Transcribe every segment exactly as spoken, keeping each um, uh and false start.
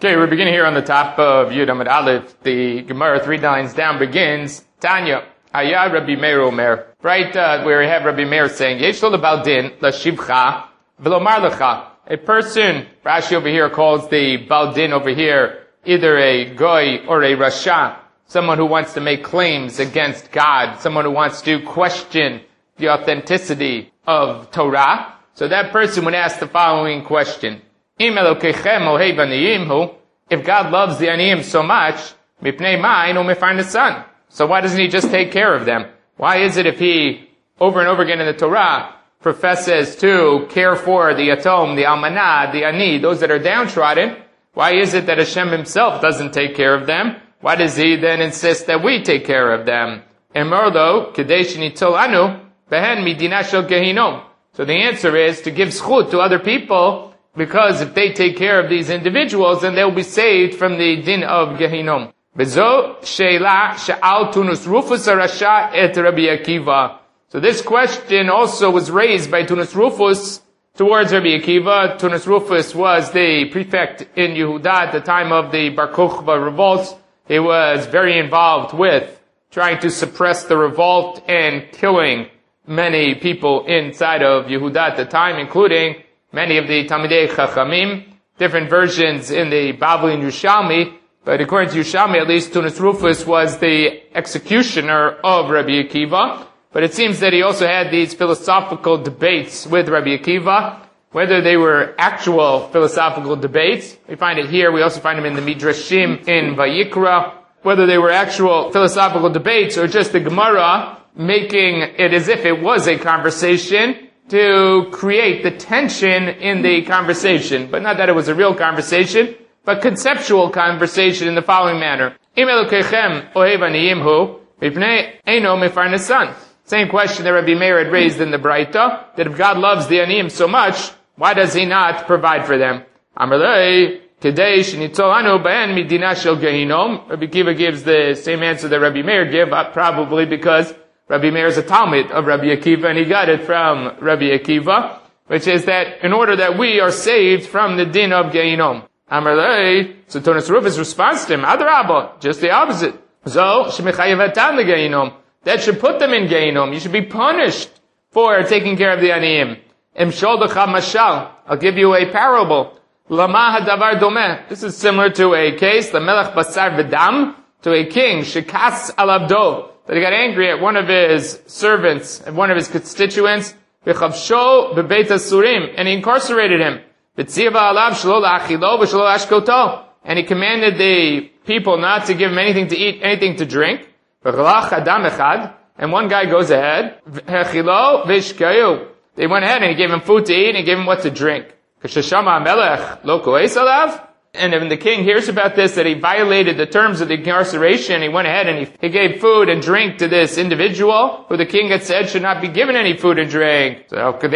Okay, we're beginning here on the top of Yud Amud Aleph. The Gemara, three lines down, begins, Tanya, Haya Rabbi Meir Omer. Right, uh, where we have Rabbi Meir saying, Yesh lo lebal din, l'shivcha, v'lomar lecha. A person, Rashi over here calls the Bal Din over here, either a goy or a rasha, someone who wants to make claims against God, someone who wants to question the authenticity of Torah. So that person would ask the following question. If God loves the aniyim so much, so why doesn't he just take care of them? Why is it if he, over and over again in the Torah, professes to care for the yatom, the almanah, the ani, those that are downtrodden, why is it that Hashem himself doesn't take care of them? Why does he then insist that we take care of them? So the answer is to give zchut to other people, because if they take care of these individuals, then they'll be saved from the din of Gehinom. So this question also was raised by Tunas Rufus towards Rabbi Akiva. Tunas Rufus was the prefect in Yehuda at the time of the Bar Kokhba revolts. He was very involved with trying to suppress the revolt and killing many people inside of Yehuda at the time, including many of the Talmidei Chachamim, different versions in the Bavli and Yerushalmi, but according to Yerushalmi, at least Tunas Rufus was the executioner of Rabbi Akiva. But it seems that he also had these philosophical debates with Rabbi Akiva, whether they were actual philosophical debates. We find it here. We also find them in the Midrashim in Vayikra. Whether they were actual philosophical debates or just the Gemara making it as if it was a conversation to create the tension in the conversation. But not that it was a real conversation, but conceptual conversation in the following manner. Same question that Rabbi Meir had raised in the Braita, that if God loves the aniyim so much, why does he not provide for them? Rabbi Akiva gives the same answer that Rabbi Meir gave, probably because Rabbi Meir is a Talmud of Rabbi Akiva, and he got it from Rabbi Akiva, which is that in order that we are saved from the din of Gehinom. Amarlei, so Tunas Rufus responds to him, Adarabba, just the opposite. So, shemichayevetan leGehinom. That should put them in Gehinom. You should be punished for taking care of the aniyim. Emshol decha mashal. I'll give you a parable. Lama hadavar domeh. This is similar to a case, the melech basar v'dam, to a king, shekas alabdo, that he got angry at one of his servants, and one of his constituents, v'chavsho bebeit asurim, and he incarcerated him. V'tziva alav shelo la'achilo v'shelo ashkoto. And he commanded the people not to give him anything to eat, anything to drink. And one guy goes ahead. They went ahead and he gave him food to eat and he gave him what to drink. And when the king hears about this, that he violated the terms of the incarceration, he went ahead and he, he gave food and drink to this individual who the king had said should not be given any food and drink. So, and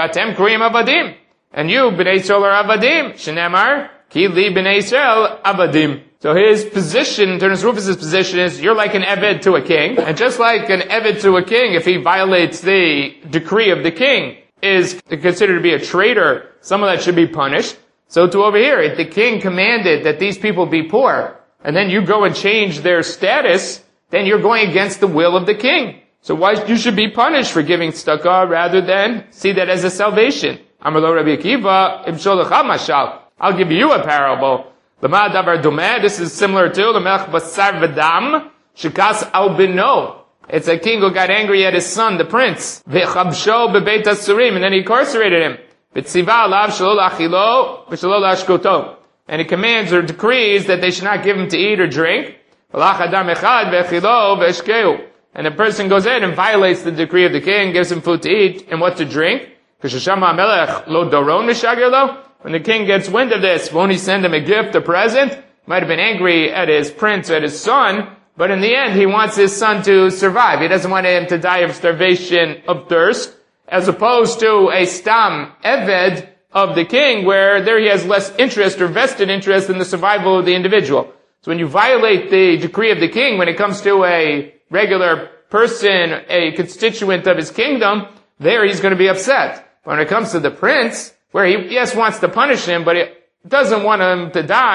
you, B'nai Yisrael, are avadim. Shenemar, ki li B'nai Yisrael avadim. So his position, Tunas Rufus' position is, you're like an Eved to a king, and just like an Eved to a king, if he violates the decree of the king, is considered to be a traitor, someone that should be punished. So to over here, if the king commanded that these people be poor, and then you go and change their status, then you're going against the will of the king. So why, you should be punished for giving tzedakah rather than see that as a salvation. Amar lo Rabbi Akiva, imshol lecha mashal. I'll give you a parable. This is similar to L'melech basar v'dam shekas al bino. It's a king who got angry at his son, the prince. V'chabsho bebeit asurim, and then he incarcerated him. V'tziva alav shelo la'achilo v'shelo la'ashkoto. And he commands or decrees that they should not give him to eat or drink. V'lach adam echad v'echilo v'eshkeu. And the person goes in and violates the decree of the king, gives him food to eat and what to drink. K'sheshama hamelech lo doron nishager lo. When the king gets wind of this, won't he send him a gift, a present? Might have been angry at his prince, at his son, but in the end he wants his son to survive. He doesn't want him to die of starvation, of thirst, as opposed to a stam eved of the king, where there he has less interest or vested interest in the survival of the individual. So when you violate the decree of the king, when it comes to a regular person, a constituent of his kingdom, there he's going to be upset. But when it comes to the prince, where he, yes, wants to punish him, but he doesn't want him to die,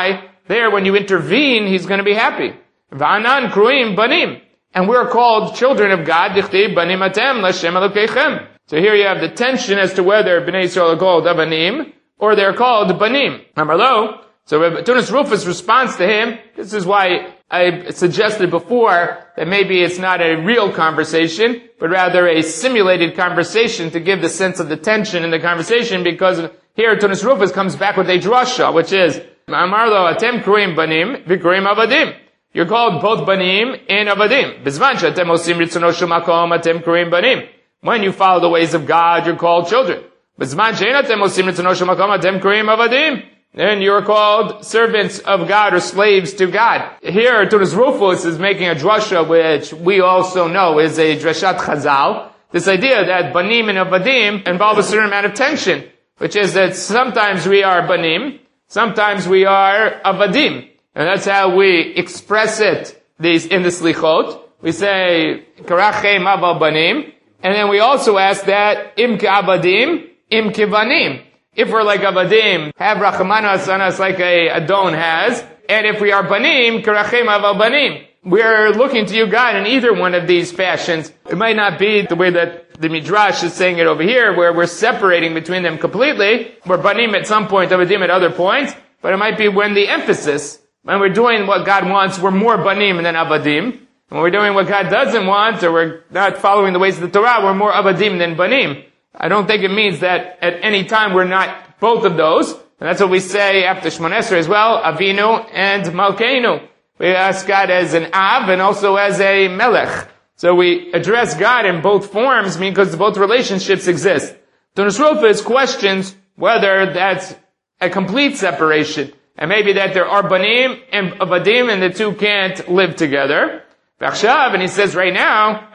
there when you intervene, he's going to be happy. V'anan kruim banim. And we're called children of God. Dichtiv banim atem l'Hashem Elokeichem. So here you have the tension as to whether Bnei Yisrael are called Abanim or they're called Banim. Amarlo. So Tunis Rufus' response to him, this is why I suggested before that maybe it's not a real conversation, but rather a simulated conversation to give the sense of the tension in the conversation, because here Tunis Rufus comes back with a drasha, which is, Amarlo atem kruim banim v'kruim avadim. You're called both banim and avadim. Bizvan she'atem osim ritzono shel makom atem kruim banim. When you follow the ways of God, you're called children. Bizman she'ein atem osim ritzono shel makom atem kruim avadim. Then you're called servants of God or slaves to God. Here, Tunis Rufus is making a drasha, which we also know is a drashat Chazal. This idea that banim and avadim involve a certain amount of tension, which is that sometimes we are banim, sometimes we are avadim. And that's how we express it these in the slichot. We say, karachem aval banim. And then we also ask that, im ka'abadim, im kivanim. If we're like avadim, have rachamanu on us like a adon has. And if we are banim, karachem aval banim. We're looking to you, God, in either one of these fashions. It might not be the way that the Midrash is saying it over here, where we're separating between them completely. We're banim at some point, avadim at other points. But it might be when the emphasis, when we're doing what God wants, we're more banim than avadim. When we're doing what God doesn't want, or we're not following the ways of the Torah, we're more avadim than banim. I don't think it means that at any time we're not both of those. And that's what we say after Shmoneh Esrei as well, Avinu and Malkeinu. We ask God as an Av and also as a Melech. So we address God in both forms, because both relationships exist. Tunis Rufus questions whether that's a complete separation. And maybe that there are banim and avadim and the two can't live together. And he says right now,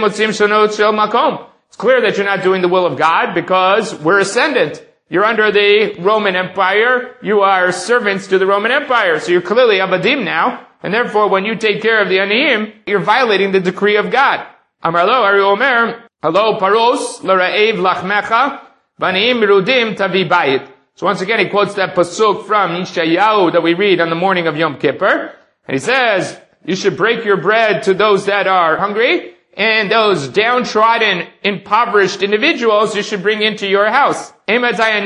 it's clear that you're not doing the will of God because we're ascendant. You're under the Roman Empire. You are servants to the Roman Empire. So you're clearly avadim now. And therefore, when you take care of the aniyim, you're violating the decree of God. Amar lo, Ari Omer, Halo paros, l'ra'ev lachmecha, v'aniyim mirudim tavi bayit. So once again, he quotes that pasuk from Yeshayahu that we read on the morning of Yom Kippur. And he says, you should break your bread to those that are hungry, and those downtrodden, impoverished individuals you should bring into your house. When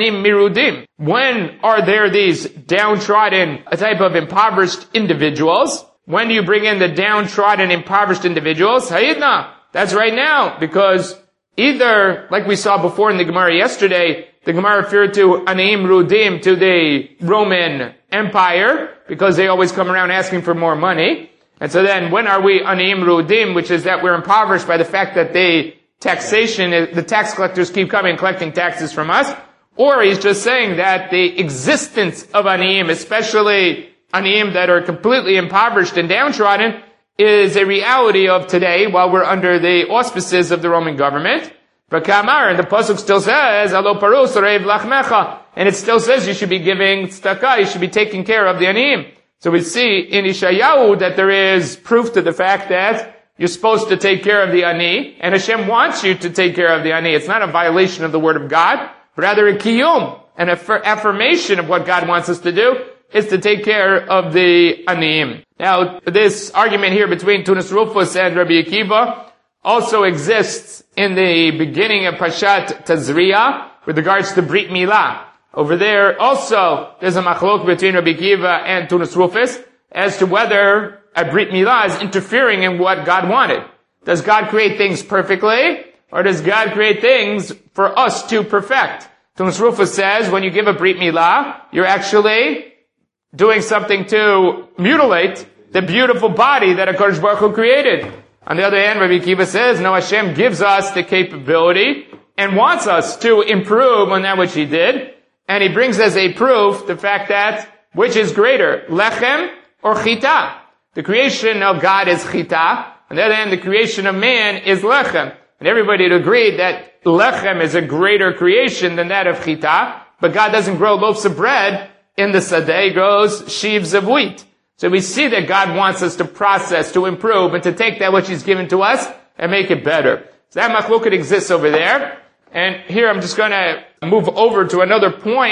are there these downtrodden, a type of impoverished individuals? When do you bring in the downtrodden, impoverished individuals? Hayidna. That's right now, because either, like we saw before in the Gemara yesterday, the Gemara referred to Anaim Rudim, to the Roman Empire, because they always come around asking for more money. And so then, when are we Anaim Rudim, which is that we're impoverished by the fact that the taxation, the tax collectors keep coming and collecting taxes from us? Or he's just saying that the existence of Anaim, especially Anaim that are completely impoverished and downtrodden, is a reality of today while we're under the auspices of the Roman government. But Kamar, and the pasuk still says, Alo parus reiv lachmecha, and it still says you should be giving tzedakah, you should be taking care of the aniyim. So we see in Yeshayahu that there is proof to the fact that you're supposed to take care of the ani, and Hashem wants you to take care of the ani. It's not a violation of the word of God, but rather a kiyum, an affirmation of what God wants us to do, is to take care of the aniyim. Now, this argument here between Tunis Rufus and Rabbi Akiva also exists in the beginning of Parshat Tazria with regards to Brit Milah. Over there also, there's a machlok between Rabbi Akiva and Tunis Rufus as to whether a Brit Milah is interfering in what God wanted. Does God create things perfectly, or does God create things for us to perfect? Tunis Rufus says when you give a Brit Milah, you're actually doing something to mutilate the beautiful body that HaKadosh Baruch Hu created. On the other hand, Rabbi Akiva says, no, Hashem gives us the capability and wants us to improve on that which He did. And He brings as a proof the fact that, which is greater, lechem or chita? The creation of God is chita. On the other hand, the creation of man is lechem. And everybody would agree that lechem is a greater creation than that of chita. But God doesn't grow loaves of bread in the sadeh, He grows sheaves of wheat. So we see that God wants us to process, to improve, and to take that which He's given to us and make it better. So that machloket exists over there. And here I'm just going to move over to another point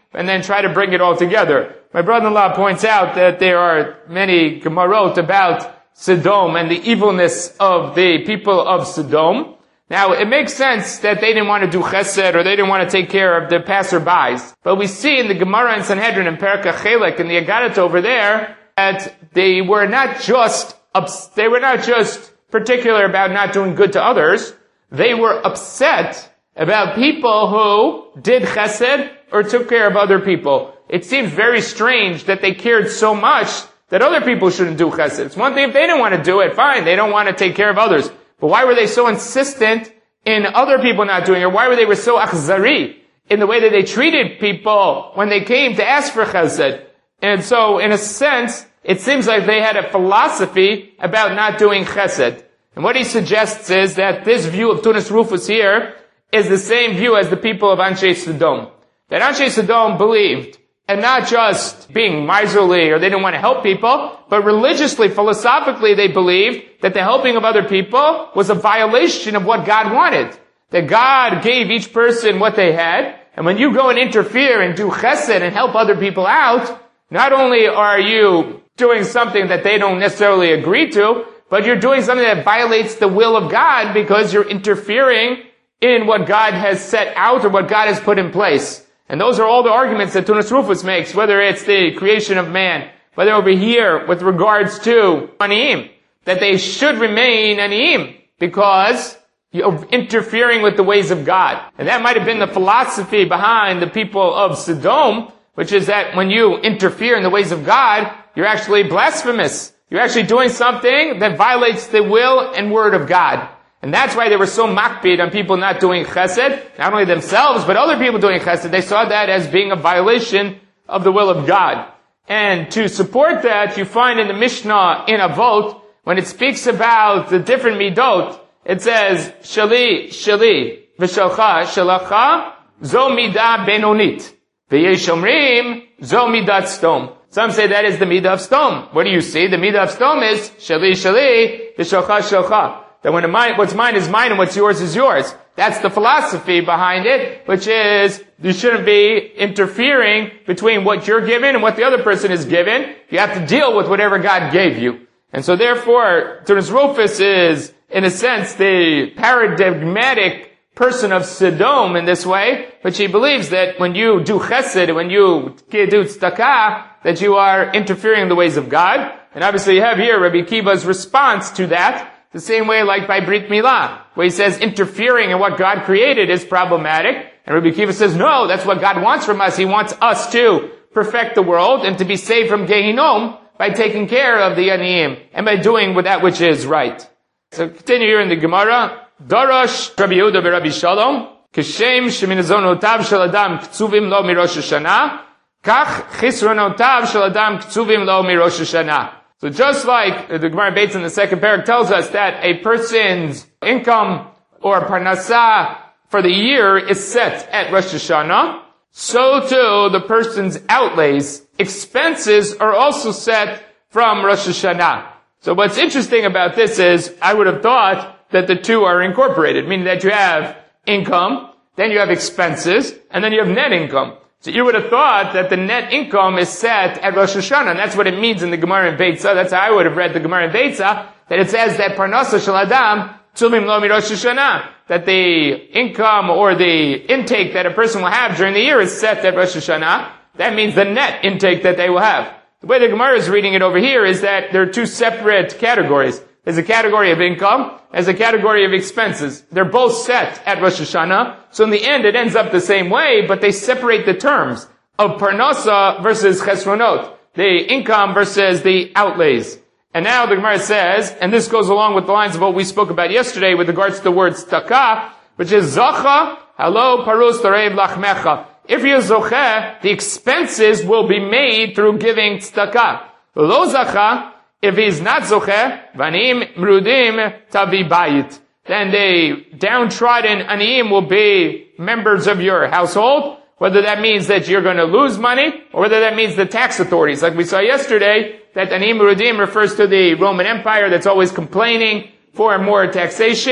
and then try to bring it all together. My brother-in-law points out that there are many Gemarot about Sodom and the evilness of the people of Sodom. Now, it makes sense that they didn't want to do chesed or they didn't want to take care of the passerbys. But we see in the Gemara in Sanhedrin and Perka Chelek and the Agadat over there that they were not just ups- they were not just particular about not doing good to others. They were upset about people who did chesed or took care of other people. It seems very strange that they cared so much that other people shouldn't do chesed. It's one thing if they didn't want to do it, fine, they don't want to take care of others. But why were they so insistent in other people not doing it? Why were they were so achzari in the way that they treated people when they came to ask for chesed? And so, in a sense, it seems like they had a philosophy about not doing chesed. And what he suggests is that this view of Tunis Rufus here is the same view as the people of Anshe Sodom. That Anshe Sodom believed, and not just being miserly or they didn't want to help people, but religiously, philosophically, they believed that the helping of other people was a violation of what God wanted. That God gave each person what they had, and when you go and interfere and do chesed and help other people out, not only are you doing something that they don't necessarily agree to, but you're doing something that violates the will of God because you're interfering in what God has set out or what God has put in place. And those are all the arguments that Tunis Rufus makes, whether it's the creation of man, whether over here with regards to Aniyim, that they should remain Aniyim because you're interfering with the ways of God. And that might have been the philosophy behind the people of Sodom, which is that when you interfere in the ways of God, you're actually blasphemous. You're actually doing something that violates the will and word of God. And that's why they were so makpid on people not doing chesed, not only themselves, but other people doing chesed. They saw that as being a violation of the will of God. And to support that, you find in the Mishnah in Avot, when it speaks about the different midot, it says, Shali, Shali, V'shalcha, Shalacha, Zo midah benonit, V'yesh omrim, Zo midat stom. Some say that is the midah of stom. What do you see? The midah of stom is, Shali, Shali, V'shalcha, Shalcha. That when mine, what's mine is mine and what's yours is yours. That's the philosophy behind it, which is you shouldn't be interfering between what you're given and what the other person is given. You have to deal with whatever God gave you. And so therefore, Tunis Rufus is, in a sense, the paradigmatic person of Sodom in this way, but she believes that when you do chesed, when you do tzedakah, that you are interfering in the ways of God. And obviously you have here Rabbi Akiva's response to that, the same way like by Brit Milah, where he says interfering in what God created is problematic. And Rabbi Akiva says, no, that's what God wants from us. He wants us to perfect the world and to be saved from Gehinom by taking care of the Aniyim and by doing with that which is right. So continue here in the Gemara. Darash Rabbi Yehuda beRabbi Shalom, Keshem sheminazonotav shel adam ktsuvim lo mirosh Hashanah, kach chisronotav shel adam ktsuvim lo mirosh Hashanah. So just like the Gemara Beitz in the second parak tells us that a person's income or parnasah for the year is set at Rosh Hashanah, so too the person's outlays, expenses are also set from Rosh Hashanah. So what's interesting about this is, I would have thought that the two are incorporated, meaning that you have income, then you have expenses, and then you have net income. So you would have thought that the net income is set at Rosh Hashanah, and that's what it means in the Gemara in Beitza. That's how I would have read the Gemara in Beitza, that it says that Parnasa Shel Adam Tzumim Lo Mirosh Hashanah, that the income or the intake that a person will have during the year is set at Rosh Hashanah. That means the net intake that they will have. The way the Gemara is reading it over here is that there are two separate categories. There's a category of income, there's a category of expenses. They're both set at Rosh Hashanah, so in the end it ends up the same way, but they separate the terms of Parnasa versus Chesronot, the income versus the outlays. And now the Gemara says, and this goes along with the lines of what we spoke about yesterday with regards to the word tzedakah, which is Zacha, Halo Parus Tarev Lachmecha. If you're Zocheh, the expenses will be made through giving tzedakah. Lo Zacha, if he's not Zocheh, Vanim Mrudim Tavi Bayit. Then the downtrodden Aniyim will be members of your household, whether that means that you're going to lose money, or whether that means the tax authorities. Like we saw yesterday, that Aniyim Mrudim refers to the Roman Empire that's always complaining for more taxation.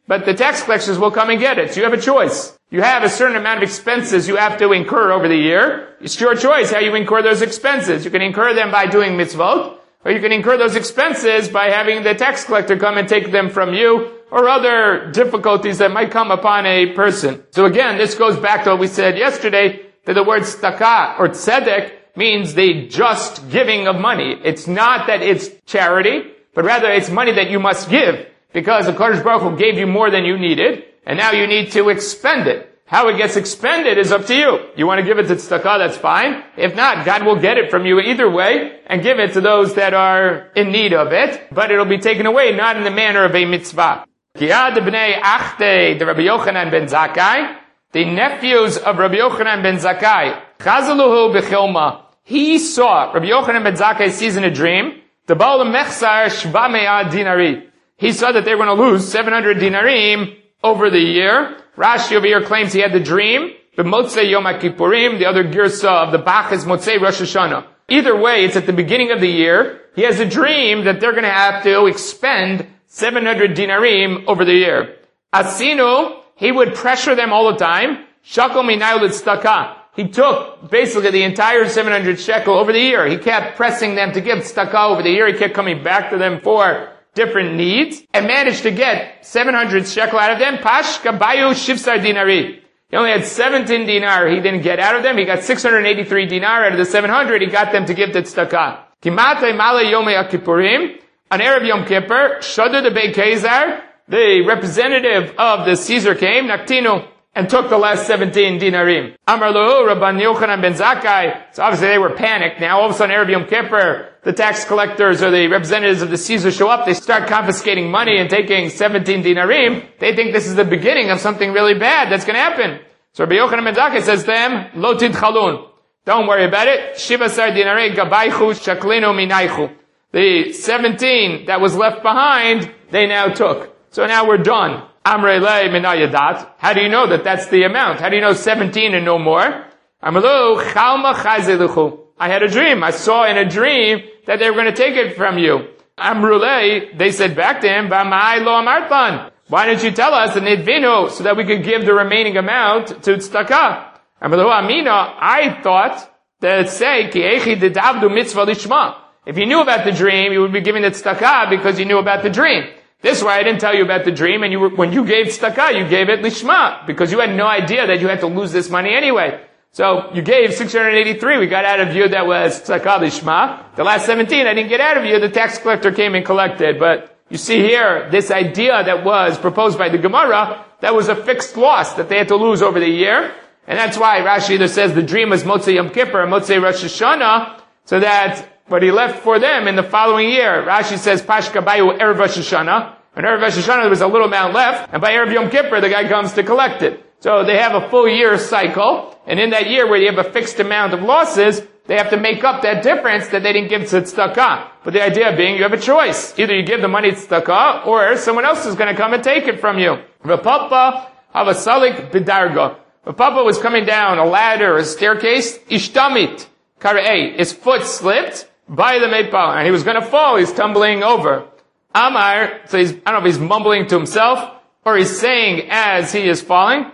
but the tax collectors will come and get it. So you have a choice. You have a certain amount of expenses you have to incur over the year. It's your choice how you incur those expenses. You can incur them by doing mitzvot, or you can incur those expenses by having the tax collector come and take them from you, or other difficulties that might come upon a person. So again, this goes back to what we said yesterday, that the word tzedakah or tzedek means the just giving of money. It's not that it's charity, but rather it's money that you must give, because the Kadosh Baruch Hu gave you more than you needed, and now you need to expend it. How it gets expended is up to you. You want to give it to tzedakah, that's fine. If not, God will get it from you either way and give it to those that are in need of it, but it'll be taken away not in the manner of a mitzvah. Kiyad b'nei achte, the Rabbi Yochanan ben Zakkai, the nephews of Rabbi Yochanan ben Zakkai, chazaluhu b'chilma. He saw, Rabbi Yochanan ben Zakkai sees in a dream, the Baal Mechsar shva me'ah dinari. He saw that they were going to lose seven hundred dinarim over the year. Rashi over here claims he had the dream. The Motzei Yom HaKippurim, the other girsa of the Bach is Motzei Rosh Hashanah. Either way, it's at the beginning of the year. He has a dream that they're going to have to expend seven hundred dinarim over the year. Asinu, he would pressure them all the time. Shakel minayul tzedakah. He took basically the entire seven hundred shekel over the year. He kept pressing them to give tzedakah over the year. He kept coming back to them for different needs and managed to get seven hundred shekel out of them. Pash kabayu shivsar dinari. He only had seventeen dinar. He didn't get out of them. He got six hundred eighty-three dinar out of the seven hundred. He got them to give the tzedakah. Kimatei male yomei HaKippurim. On Erev Yom Kippur, Shadu the Beit Kaisar, the representative of the Caesar came, Naktinu, and took the last seventeen dinarim. Amar Lahu, Rabban Yochanan ben Zakkai. So obviously they were panicked. Now all of a sudden, Erev Yom Kippur, the tax collectors or the representatives of the Caesar show up. They start confiscating money and taking seventeen dinarim. They think this is the beginning of something really bad that's going to happen. So Rabbi Yochanan ben Zakkai says to them, Lo tidchalun. Don't worry about it. Shivasar dinarei gabaychu shaklinu minaychu. The seventeen that was left behind, they now took. So now we're done. Amrei le minayadat. How do you know that that's the amount? How do you know seventeen and no more? Amrelu chalma chazeluchu. I had a dream. I saw in a dream that they were going to take it from you. Amrulei, they said back to him, V'ma'ai lo amartan. Why didn't you tell us, and nidvinu, so that we could give the remaining amount to tzedakah? Amrelu amina, I thought that it say, ki echi didavdu mitzvah lishma. If you knew about the dream, you would be giving the tzedakah because you knew about the dream. This way, I didn't tell you about the dream, and you were, when you gave tzedakah, you gave it lishma, because you had no idea that you had to lose this money anyway. So, you gave six hundred eighty-three, we got out of you that was tzedakah lishma. The last seventeen, I didn't get out of you, the tax collector came and collected. But, you see here, this idea that was proposed by the Gemara, that was a fixed loss that they had to lose over the year. And that's why Rashi either says the dream was Motzei Yom Kippur or Motzei Rosh Hashanah, so that what he left for them in the following year, Rashi says, Pashka Bayu Erev Rosh Hashanah. And Erev Rosh Hashanah, there was a little amount left, and by Erev Yom Kippur, the guy comes to collect it. So they have a full year cycle, and in that year where you have a fixed amount of losses, they have to make up that difference that they didn't give to tzedakah. But the idea being, you have a choice. Either you give the money to tzedakah, or someone else is going to come and take it from you. Rav Papa Havasalik Bidarga. Rav Papa was coming down a ladder, a staircase, Ishtamit, Karei. His foot slipped, by the Meipal, and he was going to fall. He's tumbling over. Amar, so he's, I don't know if he's mumbling to himself, or he's saying as he is falling,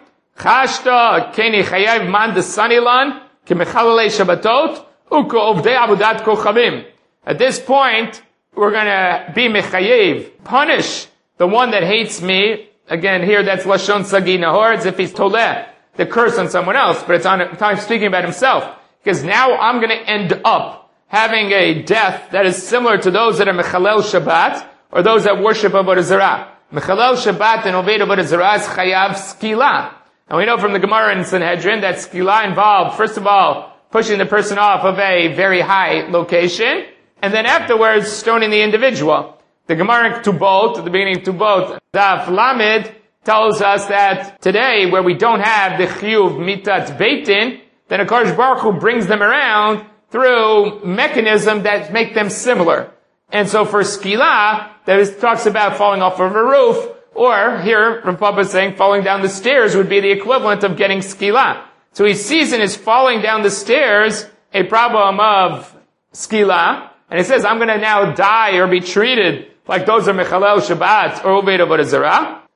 Chashta keni chayav man desanilan, ki mechalelei shabbatot, uko ovdei abudat kochavim. At this point, we're going to be mechayev, punish the one that hates me. Again, here that's Lashon Sagi Nahor, it's if he's toleh, the curse on someone else, but it's on time speaking about himself. Because now I'm going to end up having a death that is similar to those that are Mechalel Shabbat, or those that worship Avodah Zarah. Mechalel Shabbat and Oved Avodah Zarah is Chayav Skila. And we know from the Gemara in Sanhedrin that Skila involved, first of all, pushing the person off of a very high location, and then afterwards stoning the individual. The Gemara in Tubot, at the beginning of Tubot, Daf Lamed, tells us that today, where we don't have the Chiyuv Mitat Beitin, then HaKadosh Baruch Hu brings them around through mechanism that make them similar. And so for skila, that is, talks about falling off of a roof, or here, Rav Papa is saying falling down the stairs would be the equivalent of getting skila. So he sees in his falling down the stairs a problem of skila, and he says, I'm going to now die or be treated like those are Mechalel Shabbat or Oved Avodah Zarah.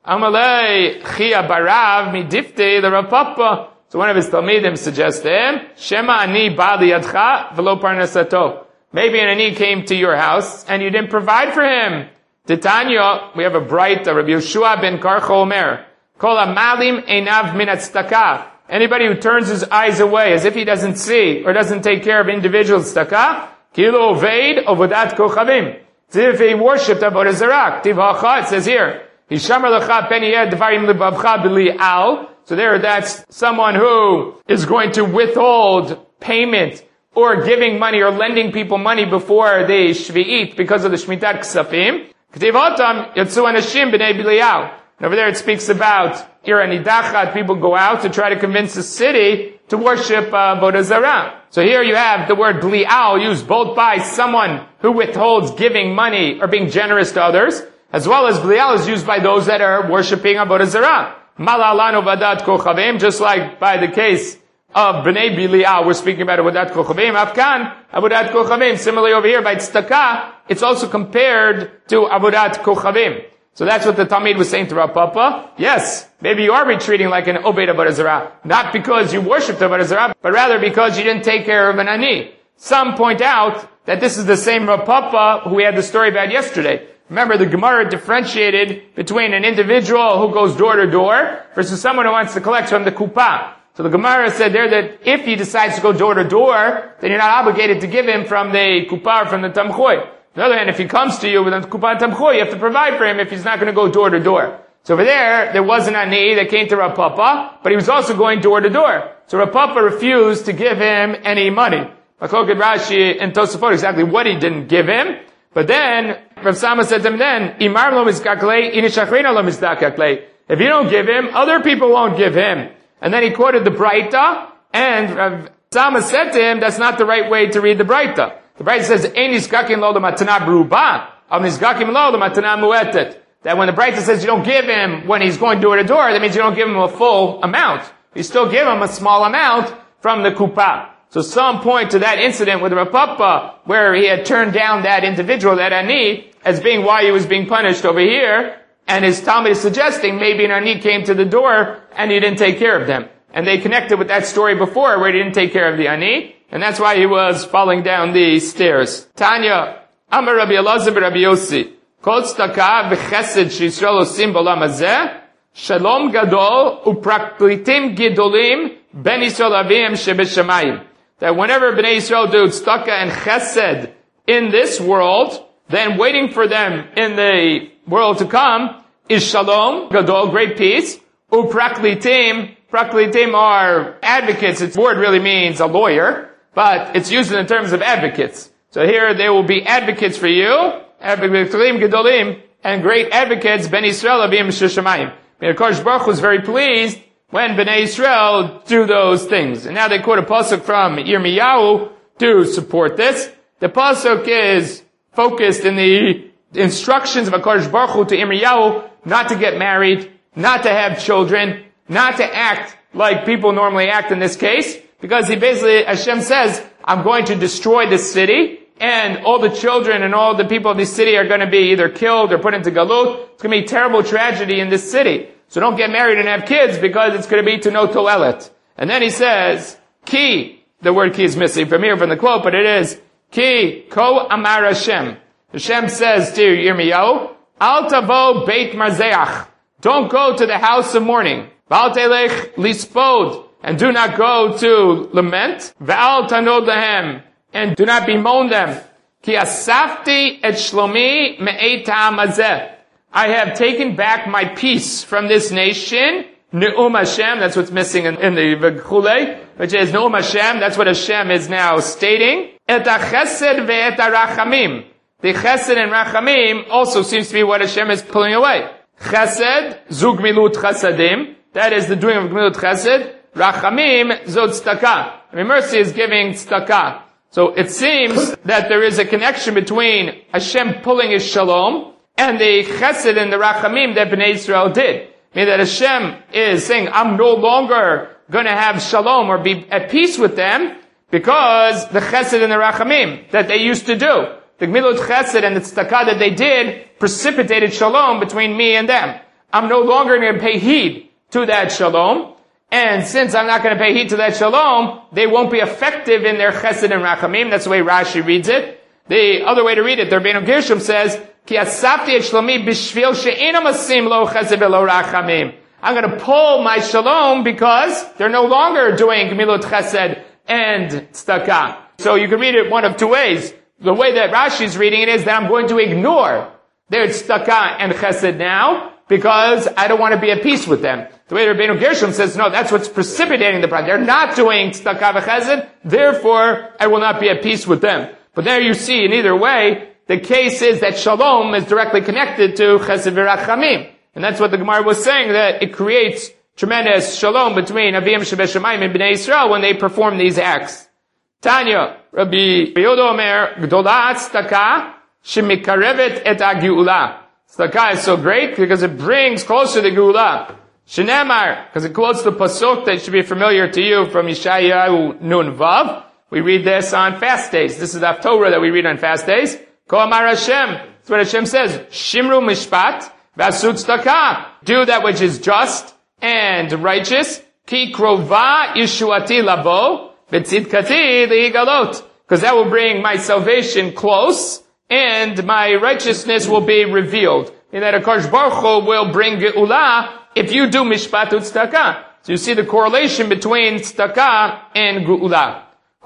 Amalei chia barav midifte the Rav Papa. So one of his talmidim suggests to him, Shema ani bali yadcha v'lo parnasato. Maybe an ani came to your house and you didn't provide for him. Titanya, we have a bright Rabbi Yeshua ben Karcha Omer. Kol amalim einav min tzedakah. Anybody who turns his eyes away as if he doesn't see or doesn't take care of individual tzedakah, kilo oveid avodat kochavim. It's as if he worshipped avodah zarah. Tiv hacha, it says here, hishamar lecha pen yed dvarim lebavcha b'li al. So there, that's someone who is going to withhold payment or giving money or lending people money before the shvi'it because of the shmitat ksafim. K'tiv hatam yatsu anashim b'nei bilial. And over there it speaks about ira nidachat, people go out to try to convince the city to worship uh, avodah zarah. So here you have the word bli'al used both by someone who withholds giving money or being generous to others, as well as bli'al is used by those that are worshiping avodah zarah. Malalano vadat kochavim, just like by the case of Bnei Bilial, we're speaking about avodat kochavim. Afkan, avodat kochavim. Similarly over here by tzedakah, it's also compared to avodat kochavim. So that's what the Talmid was saying to Rav Papa. Yes, maybe you are retreating like an Obed Avodah Zarah, not because you worshipped Avodah Zarah, but rather because you didn't take care of an ani. Some point out that this is the same Rav Papa who we had the story about yesterday. Remember, the Gemara differentiated between an individual who goes door to door versus someone who wants to collect from the kuppah. So the Gemara said there that if he decides to go door to door, then you're not obligated to give him from the kuppah or from the tamchoy. On the other hand, if he comes to you with a kuppah tamchoy, you have to provide for him if he's not going to go door to door. So over there, there was an ani that came to Rav Papa, but he was also going door to door. So Rav Papa refused to give him any money. Machloket Rashi and Tosafot exactly what he didn't give him. But then, Rav Sama said to him then, Imar lo mizdaklei, inishachrina lo mizdaklei. If you don't give him, other people won't give him. And then he quoted the Braita, and Rav Sama said to him, that's not the right way to read the Braita. The Braita says, Ein nizgakim lo l'matana b'ruba, av nizgakim lo l'matana muetet. That when the Braita says you don't give him when he's going door to door, that means you don't give him a full amount. You still give him a small amount from the kuppah. So some point to that incident with Rav Papa, where he had turned down that individual, that ani, as being why he was being punished over here, and his Talmud is suggesting maybe an ani came to the door and he didn't take care of them. And they connected with that story before where he didn't take care of the ani, and that's why he was falling down the stairs. Tanya, Amar Rabbi Elazar Rabbi Yossi, Kol tzedakah v'chesed sheYisrael osim b'olam hazeh, shalom gadol upraklitim gedolim ben Yisrael avim shebeshamayim. That whenever Bnei Yisrael do tzedakah and chesed in this world, then waiting for them in the world to come is shalom gadol, great peace. Upraklitim, praklitim are advocates. Its word really means a lawyer, but it's used in terms of advocates. So here they will be advocates for you, advocatim gedolim, and great advocates ben Yisrael avim sheshamayim. Kodesh Baruch Hu was very pleased when Bnei Yisrael do those things. And now they quote a pasuk from Yirmiyahu to support this. The pasuk is focused in the instructions of HaKadosh Baruch Hu to Yirmiyahu not to get married, not to have children, not to act like people normally act in this case, because he basically, Hashem says, I'm going to destroy this city, and all the children and all the people of this city are going to be either killed or put into galut. It's going to be a terrible tragedy in this city. So don't get married and have kids because it's going to be to no tolelet. And then he says, Ki, the word ki is missing from here from the quote, but it is, Ki, ko amar Hashem. Hashem says to Yirmiyahu, Al tavo beit marzeach. Don't go to the house of mourning. V'al telech lispod. And do not go to lament. V'al tanod lahem. And do not bemoan them. Ki asafti et shlomi me'et ha'am hazeh. I have taken back my peace from this nation. Ne'um Hashem, that's what's missing in, in the V'chulei, which is Ne'um Hashem, that's what Hashem is now stating. Et ha'chesed ve'et ha'rachamim. The chesed and rachamim also seems to be what Hashem is pulling away. Chesed, zug milut chesedim, that is the doing of milut chesed. Rachamim, zod tzedakah. I mean, mercy is giving tzedakah. So it seems that there is a connection between Hashem pulling his shalom and the chesed and the rachamim that Bnei Yisrael did. I mean that Hashem is saying, I'm no longer going to have shalom or be at peace with them because the chesed and the rachamim that they used to do, the gmilut chesed and the tzedakah that they did, precipitated shalom between me and them. I'm no longer going to pay heed to that shalom. And since I'm not going to pay heed to that shalom, they won't be effective in their chesed and rachamim. That's the way Rashi reads it. The other way to read it, the Rebbeinu Gershom says, Ki asafti et shlomi b'shvil she'ena masim lo chesed v'lo rachamim. I'm going to pull my shalom because they're no longer doing gemilut chesed and tzedakah. So you can read it one of two ways. The way that Rashi is reading it is that I'm going to ignore their tzedakah and chesed now because I don't want to be at peace with them. The way Rebbeinu Gershom says, no, that's what's precipitating the problem. They're not doing tzedakah v'chesed, therefore I will not be at peace with them. But there you see, in either way, the case is that shalom is directly connected to chesed v'rachamim. And that's what the Gemara was saying, that it creates tremendous shalom between Avim Shebeshamayim and Bnei Yisrael when they perform these acts. Tanya, Rabbi Yehuda Omer, Gdola tzedakah shemikarevet et ha-geula. Tzedakah is so great because it brings closer the geula. Shenemar, because it quotes the pasuk that should be familiar to you from Yeshayahu Nun Vav. We read this on fast days. This is the Torah that we read on fast days. Ko amar Hashem. That's what Hashem says. Shimru mishpat v'asu tzedakah. Do that which is just and righteous. Ki krova yeshuati labo v'tzidkati lihigalot. Because that will bring my salvation close and my righteousness will be revealed. And that HaKadosh Baruch Hu will bring geula if you do mishpat u'tzedakah. So you see the correlation between tzedakah and geula.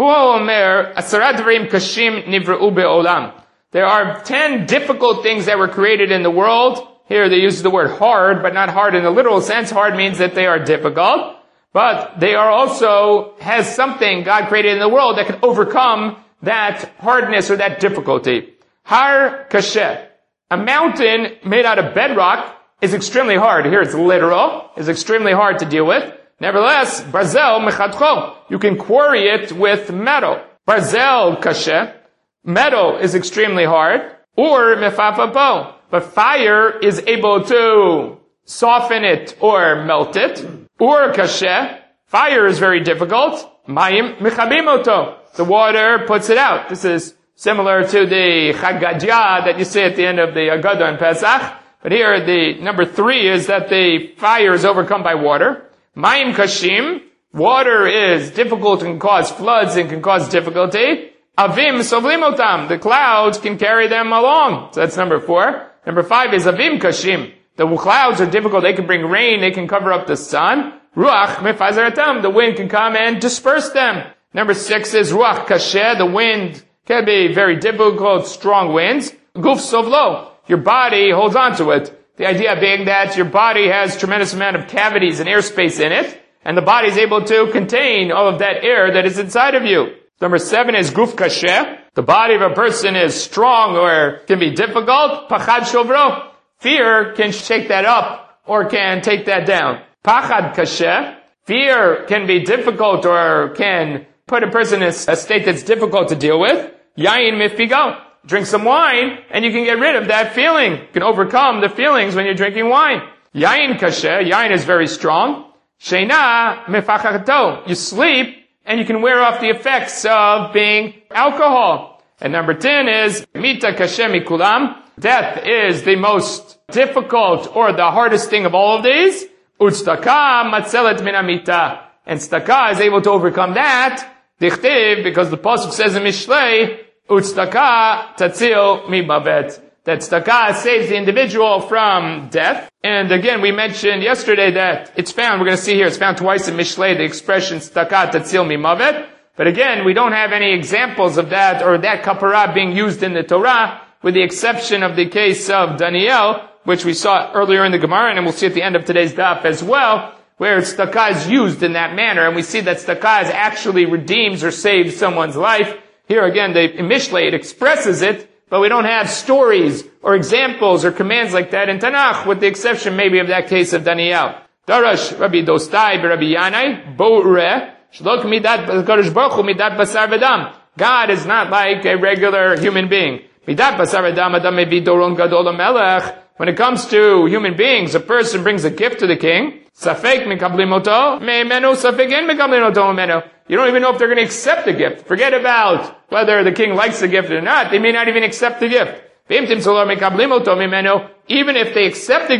There are ten difficult things that were created in the world. Here they use the word hard, but not hard in the literal sense. Hard means that they are difficult. But they are also, has something God created in the world that can overcome that hardness or that difficulty. Har kasheh. A mountain made out of bedrock is extremely hard. Here it's literal. It's extremely hard to deal with. Nevertheless, barzel mechatcho. You can quarry it with metal. Barzel kasheh. Metal is extremely hard. Or mefafapo. But fire is able to soften it or melt it. Or kasheh. Fire is very difficult. Mayim mechabim oto. The water puts it out. This is similar to the Chagadia that you say at the end of the Agadah and Pesach. But here the number three is that the fire is overcome by water. Mayim kashim. Water is difficult and can cause floods and can cause difficulty. Avim sovlim otam. The clouds can carry them along. So that's number four. Number five is avim kashim. The clouds are difficult. They can bring rain. They can cover up the sun. Ruach mefazeratam. The wind can come and disperse them. Number six is ruach kasheh. The wind can be very difficult, strong winds. Guf sovlo. Your body holds on to it. The idea being that your body has tremendous amount of cavities and airspace in it, and the body is able to contain all of that air that is inside of you. Number seven is guf kasheh. The body of a person is strong or can be difficult. Pachad shovro. Fear can shake that up or can take that down. Pachad kasheh. Fear can be difficult or can put a person in a state that's difficult to deal with. Yain mifigo. Drink some wine and you can get rid of that feeling. You can overcome the feelings when you're drinking wine. Yain kasheh. Yain is very strong. Sheina mifachato. You sleep and you can wear off the effects of being alcohol. And number ten is mita kasheh mikulam. Death is the most difficult or the hardest thing of all of these. Utztaka matzelet min amita. And tzedakah is able to overcome that. Dichtiv, because the pasuk says in Mishlei, Utztaka tatzil mi mavet. That tzedakah saves the individual from death. And again, we mentioned yesterday that it's found, we're going to see here, it's found twice in Mishlei, the expression tzedakah tatzil mi mavet. But again, we don't have any examples of that or that kaparah being used in the Torah, with the exception of the case of Daniel, which we saw earlier in the Gemara, and we'll see at the end of today's daf as well, where tzedakah is used in that manner, and we see that tzedakah actually redeems or saves someone's life. Here again, the, in Mishlei, it expresses it, but we don't have stories or examples or commands like that in Tanakh, with the exception maybe of that case of Daniel. Darash Rabbi Dostai Rabbi Yanai Bo'ureh Shlok Midat Kadosh Baruch Hu Midat Basar V'Dam. God is not like a regular human being. Midat Basar V'Dam Adam Mevi Doron Gadol HaMelech. When it comes to human beings, a person brings a gift to the king. Safek mikablim oto me'emenu, safek en mikablim oto me'emenu. You don't even know if they're going to accept the gift. Forget about whether the king likes the gift or not. They may not even accept the gift. Even if they accept the gift,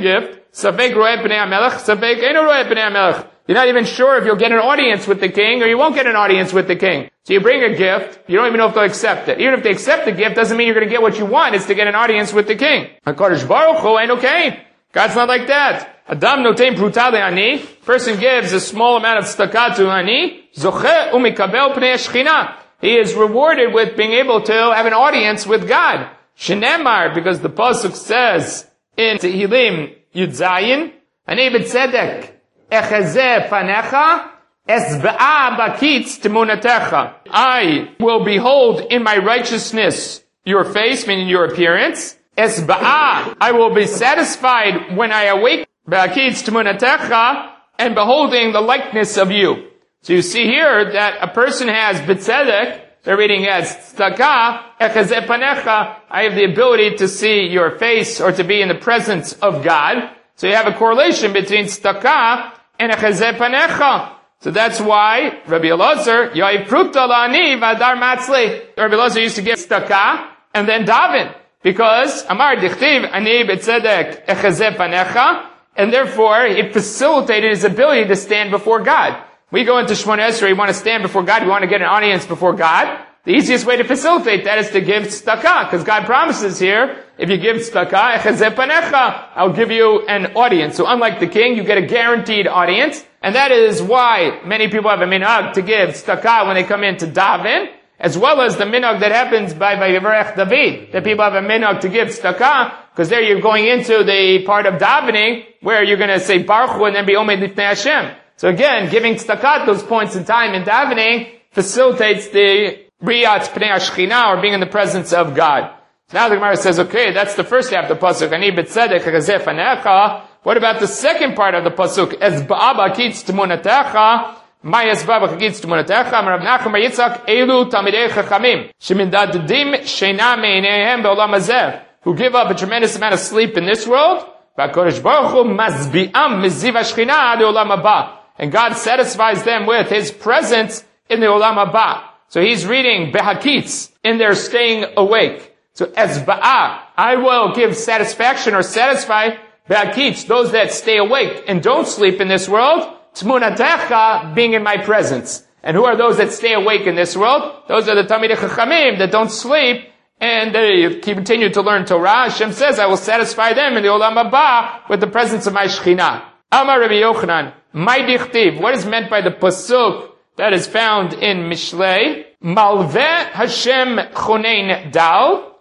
Safek ro'eh pnei hamelech, safek eino ro'eh pnei hamelech. You're not even sure if you'll get an audience with the king or you won't get an audience with the king. So you bring a gift, you don't even know if they'll accept it. Even if they accept the gift, doesn't mean you're going to get what you want. It's to get an audience with the king. HaKadosh Baruch Hu ain't okay. God's not like that. Adam notein pruta le'ani. Person gives a small amount of tzedakah to ani. Zocheh umikabel pnei Shechina. He is rewarded with being able to have an audience with God. Shenemar, because the pasuk says in Tehillim Yud Zayin, ani b'tzedek echezeh panecha esba'a bakitz temunatecha. I will behold in my righteousness your face, meaning your appearance. Esba'a, I will be satisfied when I awake bakitz temunatecha, and beholding the likeness of you. So you see here that a person has b'tzedek, they're reading as tzedakah, echezeh panecha, I have the ability to see your face or to be in the presence of God. So you have a correlation between tzedakah and echezeh panecha. So that's why Rabbi Elazar, Yoiv pruta la'ani v'adar matzli. Rabbi Elazar used to give tzedakah and then daven. Because, Amar dichtiv, ani b'tzedek echezeh panecha, and therefore it facilitated his ability to stand before God. We go into Shemona Esrei, we want to stand before God, we want to get an audience before God. The easiest way to facilitate that is to give tzedakah, because God promises here, if you give tzedakah, echezeh panecha, I'll give you an audience. So unlike the king, you get a guaranteed audience, and that is why many people have a minhag to give tzedakah when they come in to daven, as well as the minhag that happens by Vayivarech David, that people have a minhag to give tzedakah, because there you're going into the part of davening, where you're going to say Baruch Hu and then be Omed Lifnei Hashem. So again, giving tzedakah at those points in time in davening facilitates the Riyat Pnei Shechina, or being in the presence of God. So now the Gemara says, okay, that's the first half of the pasuk. Ani b'tzedek echezeh panecha. What about the second part of the pasuk? Ez ba'aba kitz temunatecha. My ez ba'aba kitz temunatecha. Rav Nachum bar Yitzchak, elu talmidei chachamim shemindadadim sheina meineihem be'olam hazeh, who give up a tremendous amount of sleep in this world. V'HaKadosh Baruch Hu mazbi'am miziv hashchina ad olam haba. And God satisfies them with His presence in the olam haba. So he's reading behakitz, in their staying awake. So ezba'ah, I will give satisfaction or satisfy behakitz, those that stay awake and don't sleep in this world. Tmunatecha, being in my presence. And who are those that stay awake in this world? Those are the Talmidei Chachamim that don't sleep and they continue to learn Torah. Hashem says, I will satisfy them in the olam haba with the presence of my Shekhinah. Amar Rabbi Yochanan, my dichtiv, what is meant by the pasuk that is found in Mishlei? Malveh Hashem chonein dal,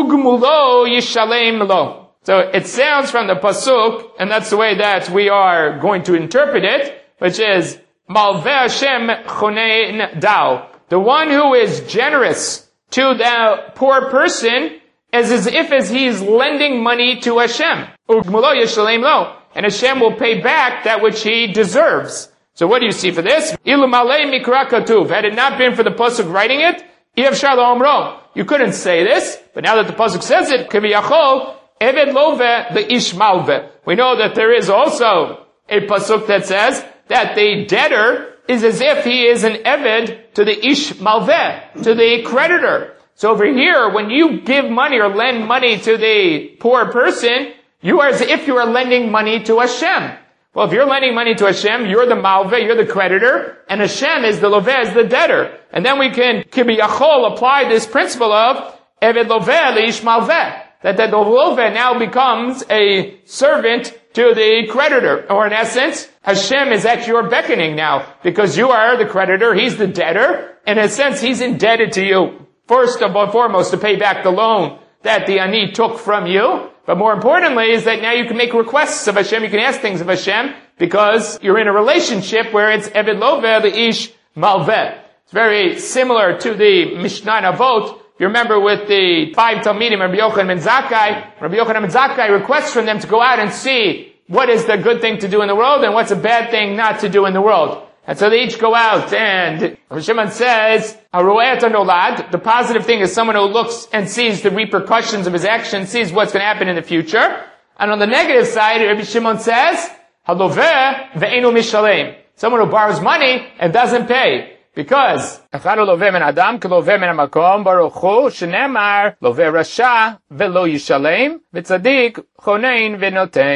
ugmulo yishalem lo. So it sounds from the pasuk, and that's the way that we are going to interpret it, which is Malveh Hashem chonein dal. The one who is generous to the poor person is as if as he is lending money to Hashem. Ugmulo yishalem lo. And Hashem will pay back that which he deserves. So what do you see for this? Ilu malei mikra katuv. Had it not been for the pasuk writing it, Yevshar la'omro. You couldn't say this, but now that the pasuk says it, kiviyachol eved love the ish malve. We know that there is also a pasuk that says that the debtor is as if he is an eved to the ish malve, to the creditor. So over here, when you give money or lend money to the poor person, you are as if you are lending money to Hashem. Well, if you're lending money to Hashem, you're the malveh, you're the creditor, and Hashem is the loveh, is the debtor. And then we can, kibiyachol, apply this principle of eved loveh leish malveh, that the loveh now becomes a servant to the creditor. Or in essence, Hashem is at your beckoning now, because you are the creditor, He's the debtor, and in a sense, He's indebted to you. First and foremost, to pay back the loan that the ani took from you. But more importantly is that now you can make requests of Hashem, you can ask things of Hashem, because you're in a relationship where it's Eved Loveh, the Ish Malveh. It's very similar to the Mishnah Avot. You remember with the five Talmidim, Rabbi Yochanan ben Zakkai, Rabbi Yochanan ben Zakkai requests from them to go out and see what is the good thing to do in the world and what's a bad thing not to do in the world. And so they each go out, and Rabbi Shimon says, "Haroeh nolad." The positive thing is someone who looks and sees the repercussions of his actions, sees what's going to happen in the future. And on the negative side, Rabbi Shimon says, "Haloveh ve'enu mishalem." Someone who borrows money and doesn't pay. Because echad loveh min adam keloveh min hamakom baruch hu shenemar loveh rasha velo yishalem v'tzadik chonein v'notein.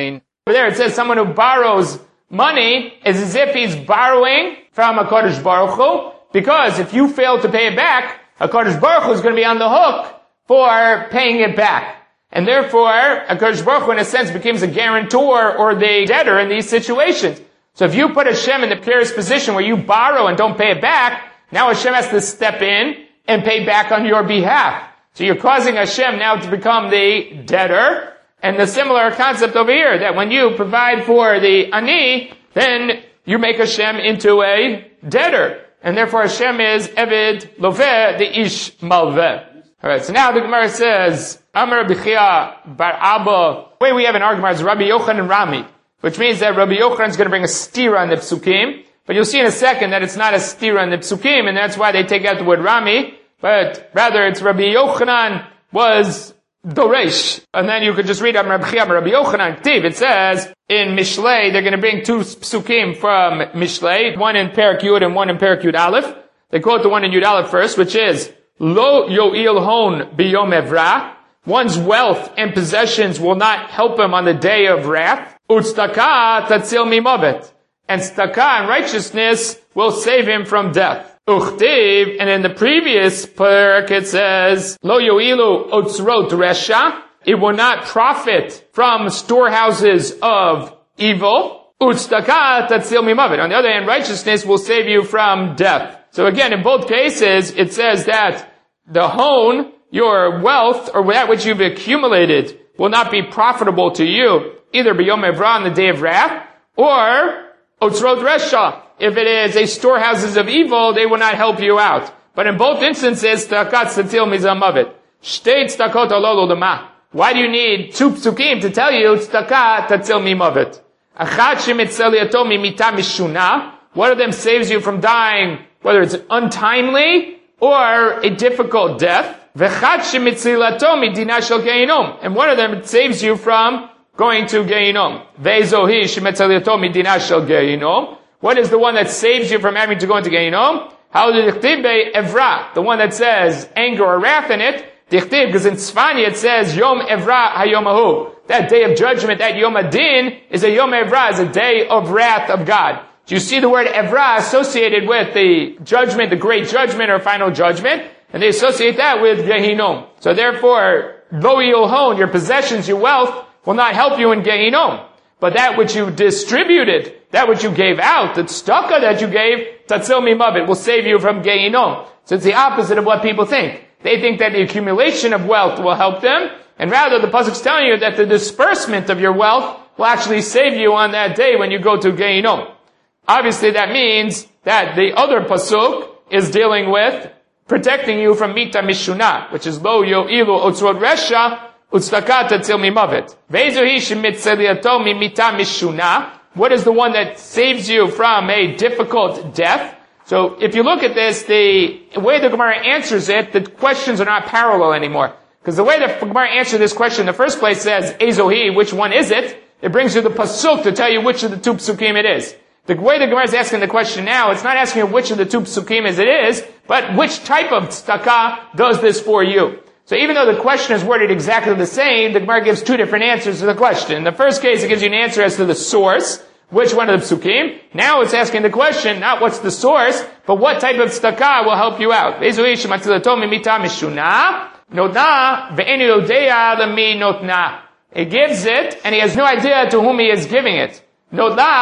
Over there it says someone who borrows money is as if he's borrowing from HaKadosh Baruch Hu, because if you fail to pay it back, HaKadosh Baruch Hu is going to be on the hook for paying it back. And therefore, HaKadosh Baruch Hu in a sense becomes a guarantor or the debtor in these situations. So if you put Hashem in the precarious position where you borrow and don't pay it back, now Hashem has to step in and pay back on your behalf. So you're causing Hashem now to become the debtor. And the similar concept over here, that when you provide for the ani, then you make Hashem into a debtor. And therefore Hashem is Eved Loveh, the Ish Malveh. Alright, so now the Gemara says, Amar B'chia Bar Abba. The way we have in our Gemara is Rabbi Yochanan and Rami, which means that Rabbi Yochanan is going to bring a stira on the psukim. But you'll see in a second that it's not a stira on the psukim, and that's why they take out the word Rami. But rather, it's Rabbi Yochanan was Doresh. And then you could just read Amar B'chia Bar Rabbi Yochanan. Tiv, it says in Mishlei, they're going to bring two psukim from Mishlei, one in Perak Yud and one in Perak Yud Aleph. They quote the one in Yud Aleph first, which is, Lo yo'il hon biyom evra. One's wealth and possessions will not help him on the day of wrath. Utstaka tatzil mimovet. And staka and righteousness will save him from death. Uchtiv, and in the previous parak it says, Lo yo'ilu otzrot resha. It will not profit from storehouses of evil. Utstaka tatzil mimovet. On the other hand, righteousness will save you from death. So again, in both cases, it says that the hone, your wealth, or that which you've accumulated, will not be profitable to you, either b'yom evra on the day of wrath, or otzrot resha. If it is a storehouses of evil, they will not help you out. But in both instances, takat satil mizamavit. Shtei tztakot olol odama. Why do you need two psukim to tell you tztakat tatil mimavit? Achat shemitzeliato mimita mishuna. One of them saves you from dying, whether it's untimely or a difficult death. And one of them saves you from going to Gehinom. What is the one that saves you from having to go into Gehinom? The one that says anger or wrath in it. Because in Tzfani it says Yom Evra Hayomahu. That day of judgment, that Yom Adin, is a Yom Evra, is a day of wrath of God. Do you see the word Evra associated with the judgment, the great judgment or final judgment? And they associate that with Gehinom. So therefore, Lo Yilhon, your possessions, your wealth, will not help you in Gehinom. But that which you distributed, that which you gave out, the tzedakah that you gave, Tatzil Mimavit, will save you from Gehinom. So it's the opposite of what people think. They think that the accumulation of wealth will help them, and rather the pasuk's telling you that the disbursement of your wealth will actually save you on that day when you go to Gehinom. Obviously that means that the other pasuk is dealing with protecting you from mita mishuna, which is lo yo'ilu otzrot resha utztakat tatzil mimavet. Ve'ezuhi shemitzeliato mimita mishuna. What is the one that saves you from a difficult death? So if you look at this, the way the Gemara answers it, the questions are not parallel anymore. Because the way the Gemara answered this question in the first place says, Ezohi, which one is it? It brings you the pasuk to tell you which of the two psukim it is. The way the Gemara is asking the question now, it's not asking you which of the two psukim is it is, but which type of tzedakah does this for you. So even though the question is worded exactly the same, the Gemara gives two different answers to the question. In the first case, it gives you an answer as to the source, which one of the psukim. Now it's asking the question, not what's the source, but what type of tzedakah will help you out. It gives it, and he has no idea to whom he is giving it. And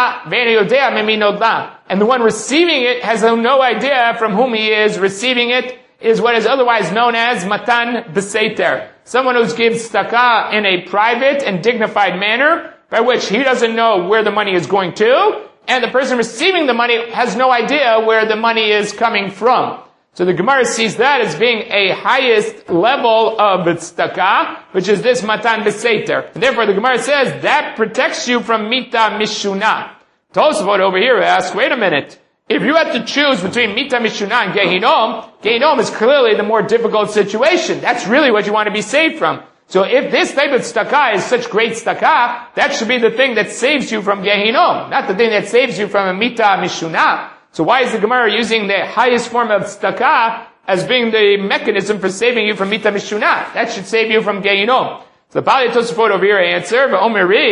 the one receiving it has no idea from whom he is receiving it, is what is otherwise known as matan b'seiter. Someone who gives tzedakah in a private and dignified manner, by which he doesn't know where the money is going to, and the person receiving the money has no idea where the money is coming from. So the Gemara sees that as being a highest level of tzedakah, which is this matan b'seiter. And therefore the Gemara says that protects you from mita mishuna. Tosafot over here asks, wait a minute. If you had to choose between mita mishuna and Gehinom, Gehinom is clearly the more difficult situation. That's really what you want to be saved from. So if this type of tzedakah is such great tzedakah, that should be the thing that saves you from Gehinom, not the thing that saves you from a mita mishuna. So why is the Gemara using the highest form of tzedakah as being the mechanism for saving you from mita mishuna? That should save you from Gehinom. So the Bali Tosafot over here answer, V'omeri,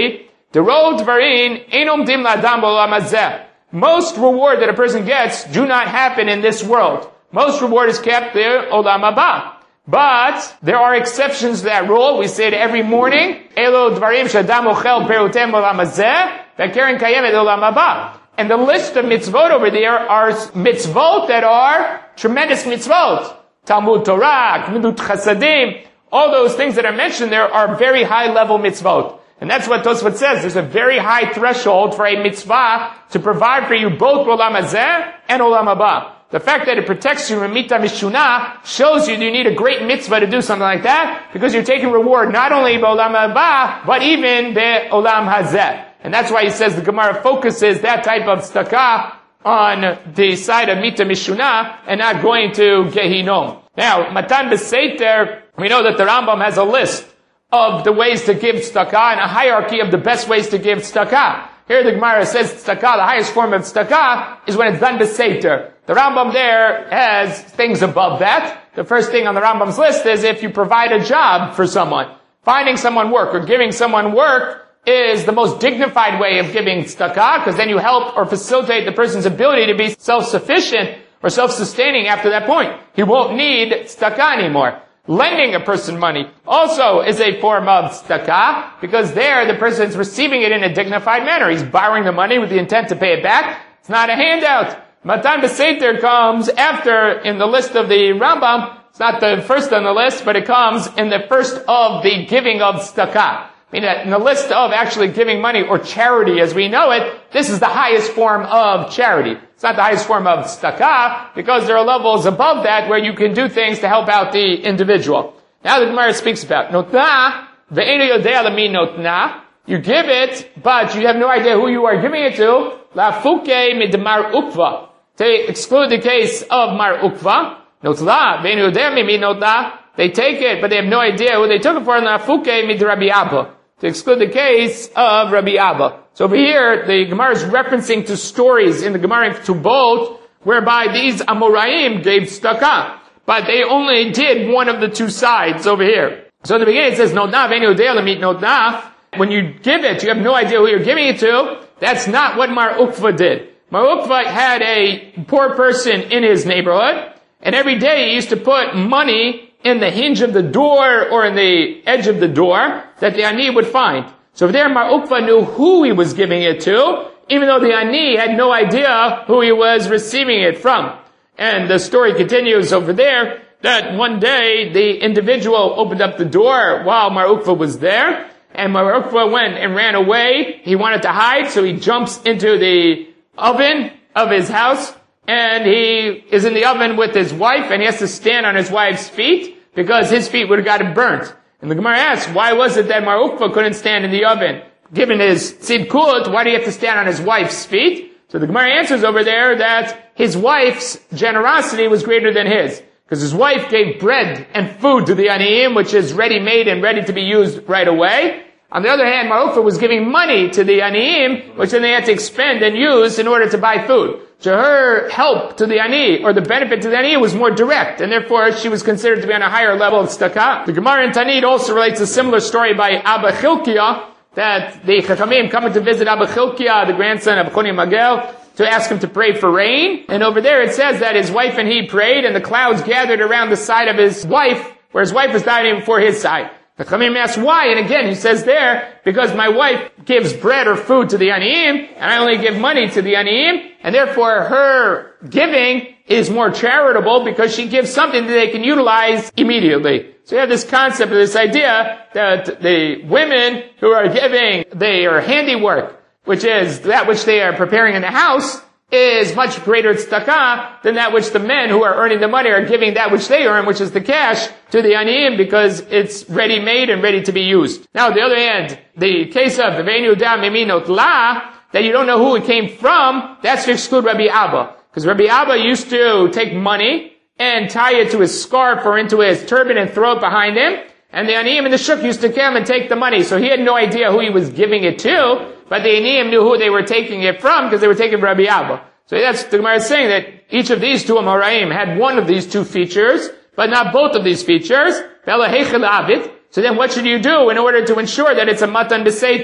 Derod Dvarin Einom Dim Ladam B'Olam Hazeh. Most reward that a person gets do not happen in this world. Most reward is kept there, Olam Haba. But there are exceptions to that rule. We say it every morning. Elo Dvarim Shadam Ochel Perutem B'Olam Hazeh V'Keren Kayemet Olam Haba. And the list of mitzvot over there are mitzvot that are tremendous mitzvot. Talmud Torah, Gmilut Chasadim, all those things that are mentioned there are very high level mitzvot. And that's what Tosfot says. There's a very high threshold for a mitzvah to provide for you both Olam Hazeh and Olam Haba. The fact that it protects you from Mita Mishuna shows you that you need a great mitzvah to do something like that, because you're taking reward not only Olam Haba, but even the Olam Hazeh. And that's why he says the Gemara focuses that type of tzedakah on the side of Mita Mishuna and not going to Gehinom. Now, Matan B'Seiter, we know that the Rambam has a list of the ways to give tzedakah and a hierarchy of the best ways to give tzedakah. Here the Gemara says tzedakah, the highest form of tzedakah, is when it's done B'Seiter. The Rambam there has things above that. The first thing on the Rambam's list is if you provide a job for someone. Finding someone work or giving someone work is the most dignified way of giving tzedakah, because then you help or facilitate the person's ability to be self-sufficient or self-sustaining after that point. He won't need tzedakah anymore. Lending a person money also is a form of tzedakah, because there the person is receiving it in a dignified manner. He's borrowing the money with the intent to pay it back. It's not a handout. Matan B'Seiter comes after in the list of the Rambam. It's not the first on the list, but it comes in the first of the giving of tzedakah. I mean, in the list of actually giving money or charity as we know it, this is the highest form of charity. It's not the highest form of tzedakah, because there are levels above that where you can do things to help out the individual. Now the Gemara speaks about notna, ve'enu yodea lami notna. You give it, but you have no idea who you are giving it to. La fuke midmar ukva. To exclude the case of mar ukva. Notla, ve'enu yodea mimi notna. They take it, but they have no idea who they took it for. La fuke mid Rabbi Abba. To exclude the case of Rabbi Abba. So over here, the Gemara is referencing to stories in the Gemara to both, whereby these Amoraim gave tzedakah, but they only did one of the two sides over here. So in the beginning it says, Notna v'enu yodea lamit notna. When you give it, you have no idea who you're giving it to. That's not what Mar Ukva did. Mar Ukva had a poor person in his neighborhood, and every day he used to put money in the hinge of the door or in the edge of the door that the ani would find. So there Mar Ukva knew who he was giving it to, even though the ani had no idea who he was receiving it from. And the story continues over there that one day the individual opened up the door while Mar Ukva was there, and Mar Ukva went and ran away. He wanted to hide, so he jumps into the oven of his house, and he is in the oven with his wife, and he has to stand on his wife's feet, because his feet would have gotten burnt. And the Gemara asks, why was it that Mar Ukva couldn't stand in the oven? Given his tzidkut, why do you have to stand on his wife's feet? So the Gemara answers over there that his wife's generosity was greater than his. Because his wife gave bread and food to the aniyim, which is ready-made and ready to be used right away. On the other hand, Mar Ukva was giving money to the aniyim, which then they had to expend and use in order to buy food. So her help to the ani, or the benefit to the ani, was more direct, and therefore she was considered to be on a higher level of tzedakah. The Gemara in Tanit also relates a similar story by Abba Chilkiah, that the Chachamim coming to visit Abba Chilkiah, the grandson of Choni Magel, to ask him to pray for rain. And over there it says that his wife and he prayed, and the clouds gathered around the side of his wife, where his wife was diving before his side. The Chachamim asks why, and again he says there, because my wife gives bread or food to the aniyim, and I only give money to the aniyim, and therefore her giving is more charitable because she gives something that they can utilize immediately. So you have this concept of this idea that the women who are giving their handiwork, which is that which they are preparing in the house, is much greater tzedakah than that which the men who are earning the money are giving that which they earn, which is the cash, to the aniyim, because it's ready-made and ready to be used. Now, on the other hand, the case of the ve'enu yodea mimi notla, that you don't know who it came from, that's to exclude Rabbi Abba. Because Rabbi Abba used to take money and tie it to his scarf or into his turban and throw it behind him, and the aniyim and the shuk used to come and take the money. So he had no idea who he was giving it to, but the aniyim knew who they were taking it from because they were taking Rabbi Abba. So that's the Gemara is saying that each of these two Amoraim had one of these two features, but not both of these features. So then what should you do in order to ensure that it's a Matan B'Seiter?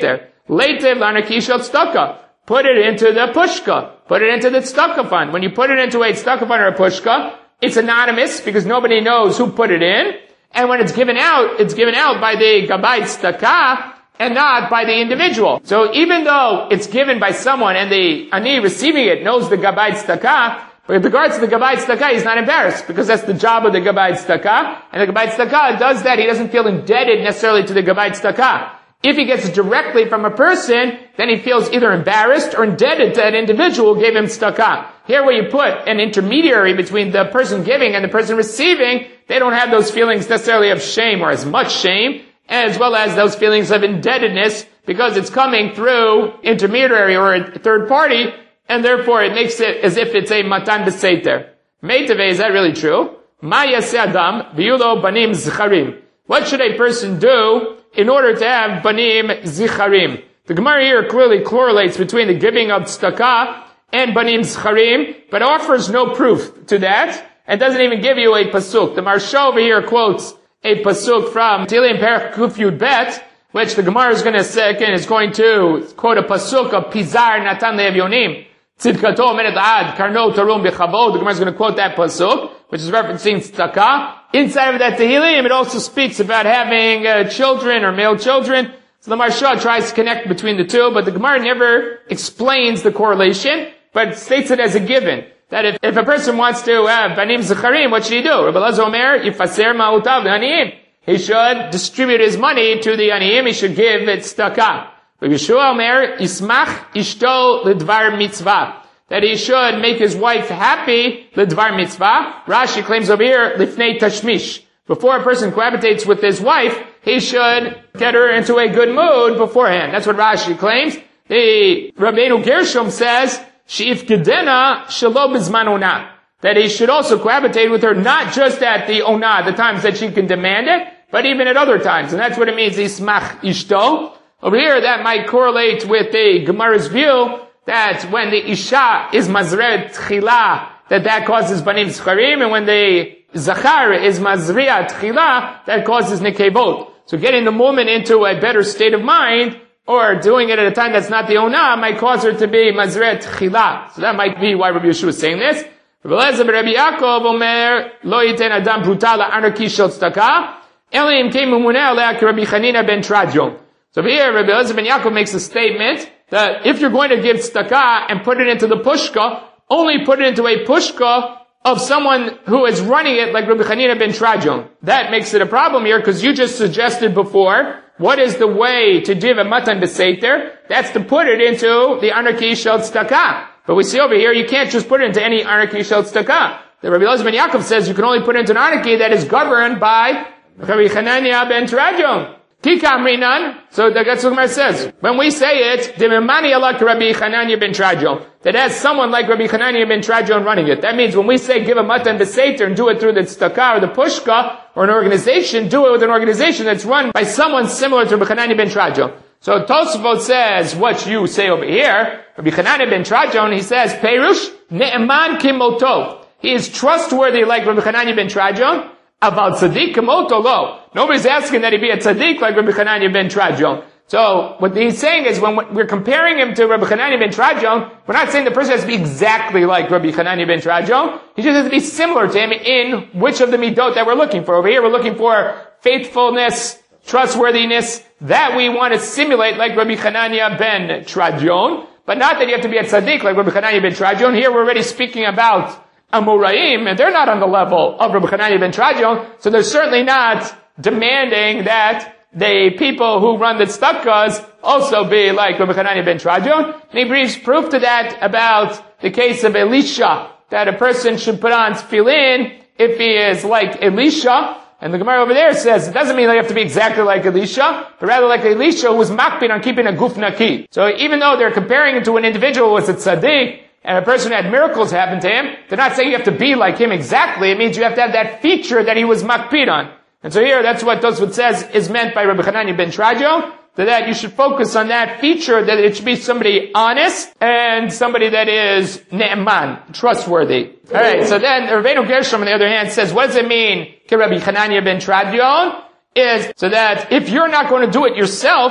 Leitiv l'anarki shel tzedakah. Put it into the pushka. Put it into the tzedakah fund. When you put it into a tzedakah fund or a pushka, it's anonymous because nobody knows who put it in. And when it's given out, it's given out by the gabbai tzedakah and not by the individual. So even though it's given by someone and the ani receiving it knows the gabbai tzedakah, but with regards to the gabbai tzedakah, he's not embarrassed because that's the job of the gabbai tzedakah. And the gabbai tzedakah does that. He doesn't feel indebted necessarily to the gabbai tzedakah. If he gets it directly from a person, then he feels either embarrassed or indebted to that individual who gave him tzedakah. Here where you put an intermediary between the person giving and the person receiving, they don't have those feelings necessarily of shame or as much shame, as well as those feelings of indebtedness because it's coming through intermediary or a third party, and therefore it makes it as if it's a matan b'seiter. Meitave, is that really true? Ma yaseh adam v'yulo banim zicharim. What should a person do in order to have banim zicharim? The Gemara here clearly correlates between the giving of tzedakah and banim zicharim, but offers no proof to that, and doesn't even give you a pasuk. The Maharsha over here quotes a pasuk from Tehillim Perek Kuf Yud Bet, which the Gemara is going to second is going to quote a pasuk of Pizar Natan Le'evyonim. Tzidkato Menet Ad Karno Tarum B'Chavod. The Gemara is going to quote that pasuk, which is referencing tzedakah. Inside of that Tehillim, it also speaks about having uh, children or male children. So the Maharsha tries to connect between the two, but the Gemara never explains the correlation, but states it as a given. That if, if a person wants to have banim zicharim, what should he do? Rabbi Elazar Omer, yifaser ma'utav l'aniyim. He should distribute his money to the aniyim. He should give it tzedakah. Rabbi Yeshua Omer, ismach ishto l'dvar mitzvah. That he should make his wife happy l'dvar mitzvah. Rashi claims over here, lifnei tashmish. Before a person cohabitates with his wife, he should get her into a good mood beforehand. That's what Rashi claims. The Rabbeinu Gershom says, She'ifkedena shelo bizman onah. That he should also cohabitate with her not just at the onah, the times that she can demand it, but even at other times. And that's what it means, ismach ishto. Over here, that might correlate with the Gemara's view that when the isha is mazreh tchila, that that causes banim zcharim, and when the zachar is mazriya tchila, that causes nekevot. So getting the woman into a better state of mind, or doing it at a time that's not the onah, might cause her to be mazreh tchila. So that might be why Rabbi Yeshua is saying this. Rabbi Elazar ben Rabbi Yaakov omer lo yiten adam pruta la'anarki shel tzedakah ela im kei mumuneh alea ki Rabbi Chanina ben Tradion. So here Rabbi Elazar ben Yaakov makes a statement that if you're going to give tzedakah and put it into the pushka, only put it into a pushka of someone who is running it like Rabbi Chanina ben Tradion. That makes it a problem here because you just suggested before, what is the way to give a matan b'seiter? That's to put it into the anarki shel tzedakah. But we see over here, you can't just put it into any anarki shel tzedakah. The Rabbi Elazar ben Yaakov says you can only put it into an anarki that is governed by Rabbi Chananya ben Tradion. Kikam rinan. So that's what the Gemara says. When we say it, Dimimani alak Rabbi Chananya ben Tradion, that has someone like Rabbi Chananya ben Tradion running it. That means when we say give a matan b'seiter and do it through the tzedakah or the pushka or an organization, do it with an organization that's run by someone similar to Rabbi Chananya ben Tradion. So Tosfot says what you say over here. Rabbi Chananya ben Tradion, he says, Perush ne'eman kimoto. He is trustworthy like Rabbi Chananya ben Tradion. About tzaddik kimoto lo. Nobody's asking that he be a tzaddik like Rabbi Chananya ben Tradion. So what he's saying is when we're comparing him to Rabbi Chananya ben Tradion, we're not saying the person has to be exactly like Rabbi Chananya ben Tradion. He just has to be similar to him in which of the midot that we're looking for. Over here we're looking for faithfulness, trustworthiness, that we want to simulate like Rabbi Chananya ben Tradion, but not that you have to be a tzaddik like Rabbi Chananya ben Tradion. Here we're already speaking about Amoraim, and they're not on the level of Rabbi Chananya ben Tradion, so they're certainly not demanding that the people who run the tzedakahs also be like Rabbi Chananya ben Tradion. And he brings proof to that about the case of Elisha, that a person should put on tefillin if he is like Elisha. And the Gemara over there says, it doesn't mean that you have to be exactly like Elisha, but rather like Elisha who was makpid on keeping a guf naki. So even though they're comparing him to an individual who was a tzaddik, and a person who had miracles happen to him, they're not saying you have to be like him exactly. It means you have to have that feature that he was makpid on. And so here, that's what Tosfot says is meant by Rabbi Chananya ben Tradion, that you should focus on that feature, that it should be somebody honest and somebody that is ne'eman, trustworthy. Alright, so then Rabbeinu Gershom on the other hand says, what does it mean, Ki Rabbi Chananya ben Tradion? Is so that if you're not going to do it yourself,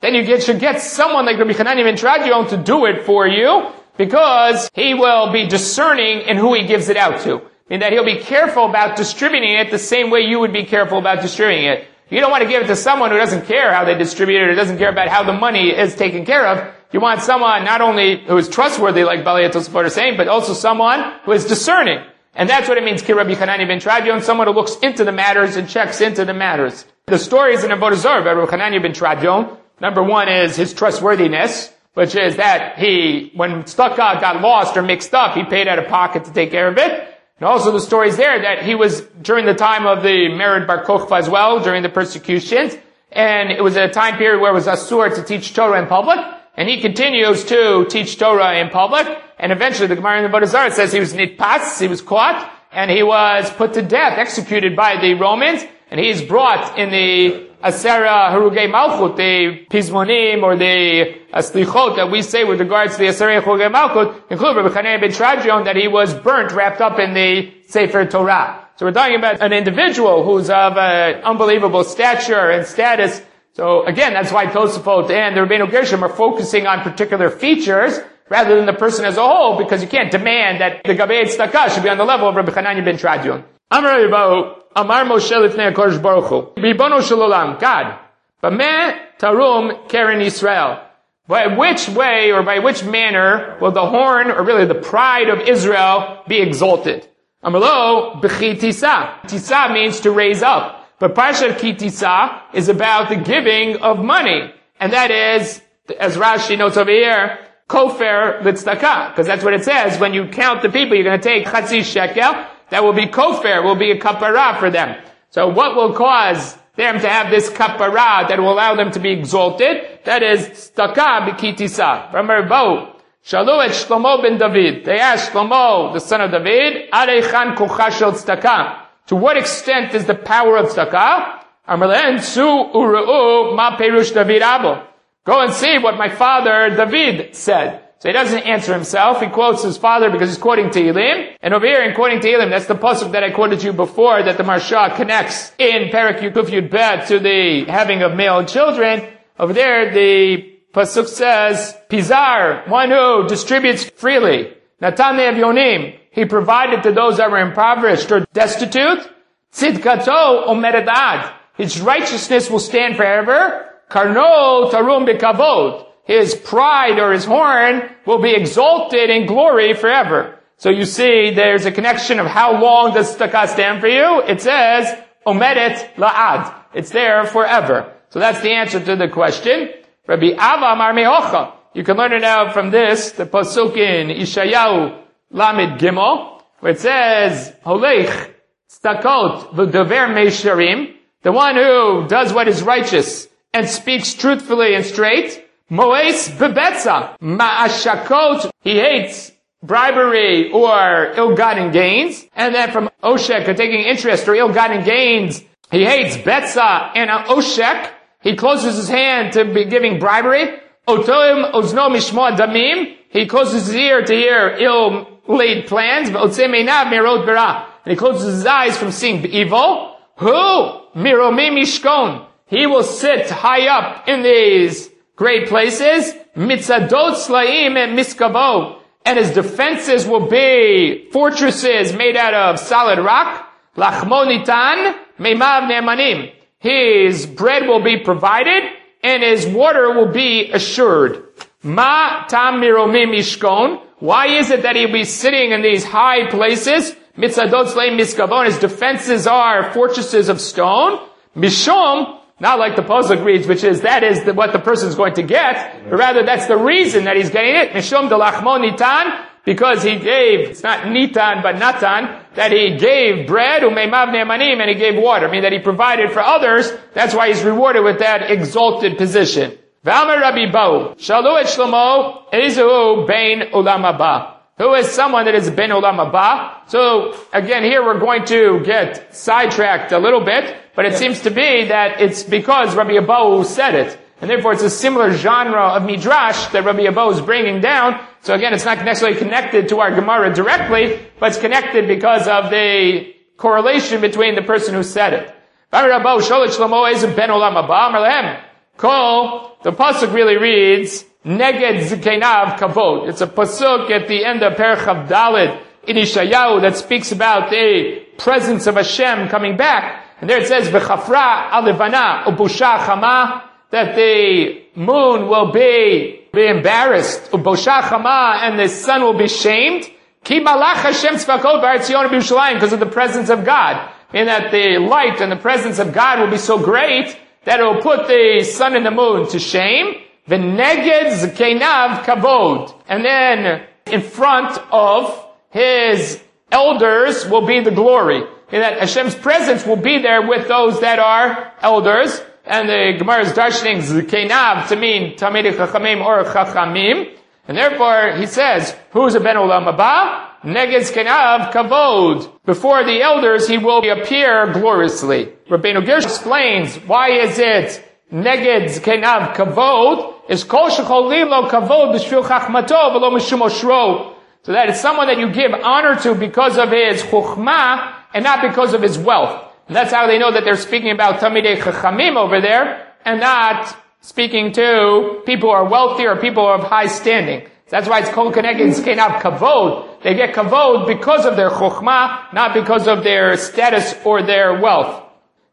then you get, should get someone like Rabbi Hanani ben Tradion to do it for you, because he will be discerning in who he gives it out to. I mean that he'll be careful about distributing it the same way you would be careful about distributing it. You don't want to give it to someone who doesn't care how they distribute it or doesn't care about how the money is taken care of. You want someone not only who is trustworthy, like Balei Tosafot is saying, but also someone who is discerning. And that's what it means, Ki Rabbi Hanani ben Tradion, someone who looks into the matters and checks into the matters. The stories in Avodah Zarah about Rabbi Hanani ben Tradion, number one is his trustworthiness, which is that he, when tzedakah got lost or mixed up, he paid out of pocket to take care of it. And also the stories there that he was during the time of the Mered Bar Kokhba as well, during the persecutions, and it was at a time period where it was asur to teach Torah in public, and he continues to teach Torah in public, and eventually the Gemara in the Avodah Zarah says he was nitpas, he was caught, and he was put to death, executed by the Romans, and he is brought in the Asera Harugei Malchut, the Pizmonim or the Slichot that we say with regards to the Asera Harugei Malchut, including Rabbi Hanani ben Tradion, that he was burnt, wrapped up in the Sefer Torah. So we're talking about an individual who's of uh, unbelievable stature and status. So again, that's why Tosafot and the Rabbeinu Gershom are focusing on particular features rather than the person as a whole, because you can't demand that the Gabei Tzedakah should be on the level of Rabbi Hanani ben Tradion. Amar Rabbahu, Amar Moshe Lifnei HaKadosh Baruch Hu, Ribono Shel Olam, God, Bameh Tarum Keren Yisrael. By which way or by which manner will the horn, or really the pride of Israel, be exalted? Amar Lo, B'chi Tisa. Tisa means to raise up. But Parshat Ki Tisa is about the giving of money. And that is, as Rashi notes over here, Kofer L'Tzedakah. Because that's what it says. When you count the people, you're going to take Chatzi Shekel. That will be kofer, will be a kapara for them. So what will cause them to have this kapara that will allow them to be exalted? That is tzedakah b'kitisa. Remember, Bo, shalu et Shlomo ben David. They asked Shlomo, the son of David, areichan kocha shel tzedakah. To what extent is the power of tzedakah? Amrlen su uru'u ma perush David abo. Go and see what my father David said. So he doesn't answer himself. He quotes his father because he's quoting Tehillim. And over here in quoting Tehillim, that's the pasuk that I quoted to you before, that the Marsha connects in Perek Yukuf Yud Bet to the having of male children. Over there, the pasuk says, Pizar, one who distributes freely. Natan Evyonim, he provided to those that were impoverished or destitute. Tzidkato omeret ad, his righteousness will stand forever. Karno tarum b'kavod. His pride or his horn will be exalted in glory forever. So you see, there's a connection of how long does tzedakah stand for you? It says, omeret la'ad. It's there forever. So that's the answer to the question. Rabbi Ava Amar Me'ocha. You can learn it out from this, the pasuk in Ishayahu Lamed Gimel, where it says, Holech tzedakot v'dover meisharim, the one who does what is righteous and speaks truthfully and straight. Moes bebetza, ma'ashakot, he hates bribery or ill-gotten gains. And then from oshek, or taking interest or ill-gotten gains, he hates betza and oshek. He closes his hand to be giving bribery. Otoim ozno mishmo damim, he closes his ear to hear ill-laid plans. And he closes his eyes from seeing evil. Who? Miromi mishkon, he will sit high up in these great places, mitzadot slaim and miskavo, and his defenses will be fortresses made out of solid rock. Lachmonitan meimav ne'emanim, his bread will be provided, and his water will be assured. Ma tam miromi mishkon, why is it that he'll be sitting in these high places? Mitzadot slaim miskavo, and his defenses are fortresses of stone. Mishom, not like the pasuk reads, which is, that is the, what the person is going to get, but rather that's the reason that he's getting it. Mishum de lachmo nitan, because he gave, it's not nitan, but natan, that he gave bread, umeimav ne'emanim, and he gave water. I mean, that he provided for others, that's why he's rewarded with that exalted position. V'amar Rabbi Bau, shalu et Shlomo, ezu bein ulam haba. Who is someone that is ben ulam haba? So, again, here we're going to get sidetracked a little bit, but it seems to be that it's because Rabbi Abahu said it. And therefore it's a similar genre of midrash that Rabbi Abahu is bringing down. So again, it's not necessarily connected to our Gemara directly, but it's connected because of the correlation between the person who said it. Kol, the pasuk really reads, Neged Zikenav Kavod. It's a pasuk at the end of Perchav Dalet in Ishayahu that speaks about the presence of Hashem coming back. And there it says, V'chafra alivana ubusha chama, that the moon will be, be embarrassed, ubusha chama, and the sun will be shamed. Ki malach Hashem tzvakot b'Eretz Zion b'Yerushalayim, because of the presence of God. And that the light and the presence of God will be so great that it will put the sun and the moon to shame. V'neged zkenav kavod. And then in front of his elders will be the glory. And that Hashem's presence will be there with those that are elders. And the Gemara is darshaning zkenav to mean Talmidei Chachamim or Chachamim. And therefore he says, who's a ben olam haba? Neged zkenav kavod. Before the elders he will appear gloriously. Rabbeinu Gersh explains, why is it Neged zkenav kavod? Is kol shecholim lo kavod b'shvil chachmato v'lo mishum oshro. So that it's someone that you give honor to because of his chokhmah and not because of his wealth. And that's how they know that they're speaking about Talmidei Chachamim over there and not speaking to people who are wealthy or people of high standing. That's why it's called Neged zkenav kavod. They get kavod because of their chokhmah, not because of their status or their wealth.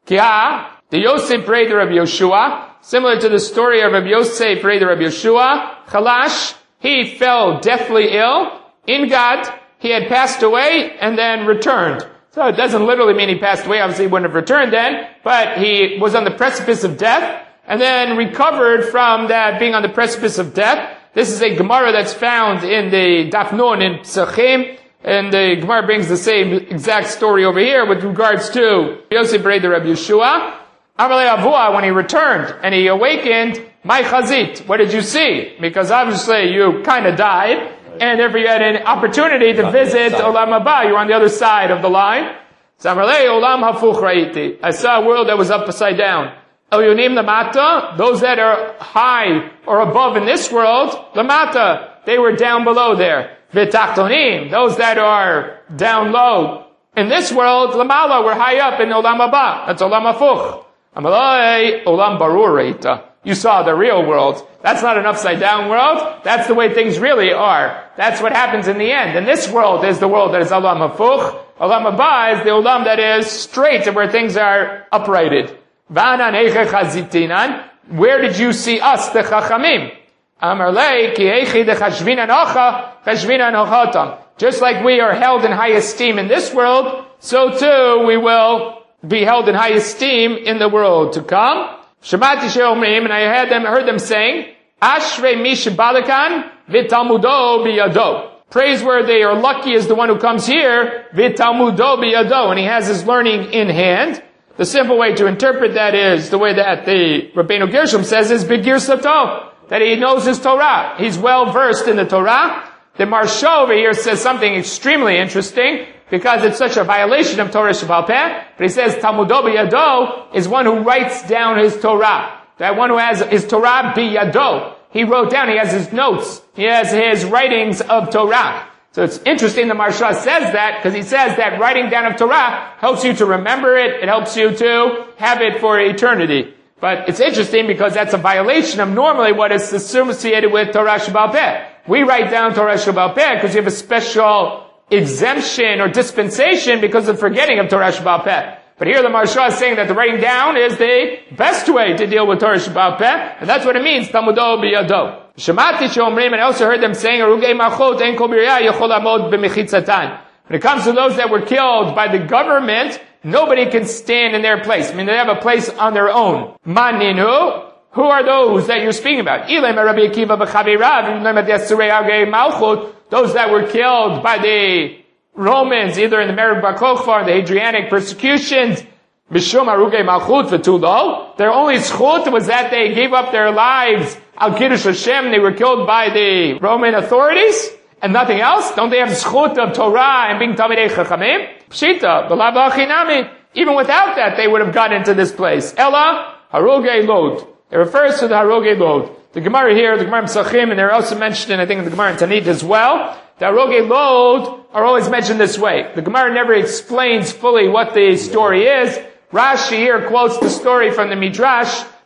Kia, the Yosef brother of Yeshua, similar to the story of Rabbi Yosef, brother of Yeshua, Chalash, he fell deathly ill. In God, he had passed away and then returned. So it doesn't literally mean he passed away. Obviously he wouldn't have returned then, but he was on the precipice of death and then recovered from that being on the precipice of death. This is a Gemara that's found in the Daf Nun in Pesachim, and the Gemara brings the same exact story over here with regards to Yosef brother of Yeshua. Amalei Avua, when he returned and he awakened, my chazit, what did you see? Because obviously you kind of died, and therefore you had an opportunity to visit Olam Haba. You were on the other side of the line. So Amalei Olam Hafuch Ra'iti. I saw a world that was upside down. El Yonim Lamata, those that are high or above in this world, Lamata, they were down below there. V'tachtonim, those that are down low in this world, Lamala, were high up in Olam Haba. That's Olam Hafuch. Amalei Olam Barur Reita. You saw the real world. That's not an upside down world. That's the way things really are. That's what happens in the end. And this world is the world that is Olam Hafuch. Olam Haba is the Olam that is straight and where things are uprighted. V'anan eiche chazitinan. Where did you see us, the Chachamim? Amalei ki eichi de chashvinan ocha, chashvinan ochotam. Just like we are held in high esteem in this world, so too we will be held in high esteem in the world to come. Shabati she'omrim, and I heard them, heard them saying, Ashrei mi shebalakan v'talmudo biyado. Praiseworthy or lucky is the one who comes here, v'talmudo biyado, and he has his learning in hand. The simple way to interpret that is, the way that the Rabbeinu Gershom says, is Bigir Sato, that he knows his Torah. He's well versed in the Torah. The Marsha over here says something extremely interesting, because it's such a violation of Torah Sheba'al Peh. But he says, Talmudo biyado is one who writes down his Torah. That one who has his Torah biyado. He wrote down, he has his notes. He has his writings of Torah. So it's interesting the Marsha says that, because he says that writing down of Torah helps you to remember it. It helps you to have it for eternity. But it's interesting because that's a violation of normally what is associated with Torah Sheba'al Peh. We write down Torah Sheba'al Peh because you have a special exemption or dispensation because of forgetting of Torah Sheba'al Peh. But here the Marsha is saying that the writing down is the best way to deal with Torah Sheba'al Peh, and that's what it means, Talmudo biyado. Shemati she'omrim, and I also heard them saying, Arugei malchot ein kol birya yachol lamod b'mechitzatan. When it comes to those that were killed by the government, nobody can stand in their place. I mean, they have a place on their own. Maninu, who are those that you're speaking about? Ilem Rabbi Akiva b'chavirav, ilem adesurei arugei malchot, those that were killed by the Romans, either in the Mered Bar Kokhba or the Hadrianic persecutions, Bishum Arugei Malchut V'Tulo, their only schut was that they gave up their lives al Kiddush Hashem, they were killed by the Roman authorities, and nothing else? Don't they have schut of Torah and being Talmidei Chachamim? Pshita, B'lav Achinami. Even without that, they would have gotten into this place. Ella, Harugei Lod. It refers to the Harugei Lod. The Gemara here, the Gemara in Pesachim, and they're also mentioned in, I think, in the Gemara in Tanit as well. The Harugei Lod are always mentioned this way. The Gemara never explains fully what the story is. Rashi here quotes the story from the Midrash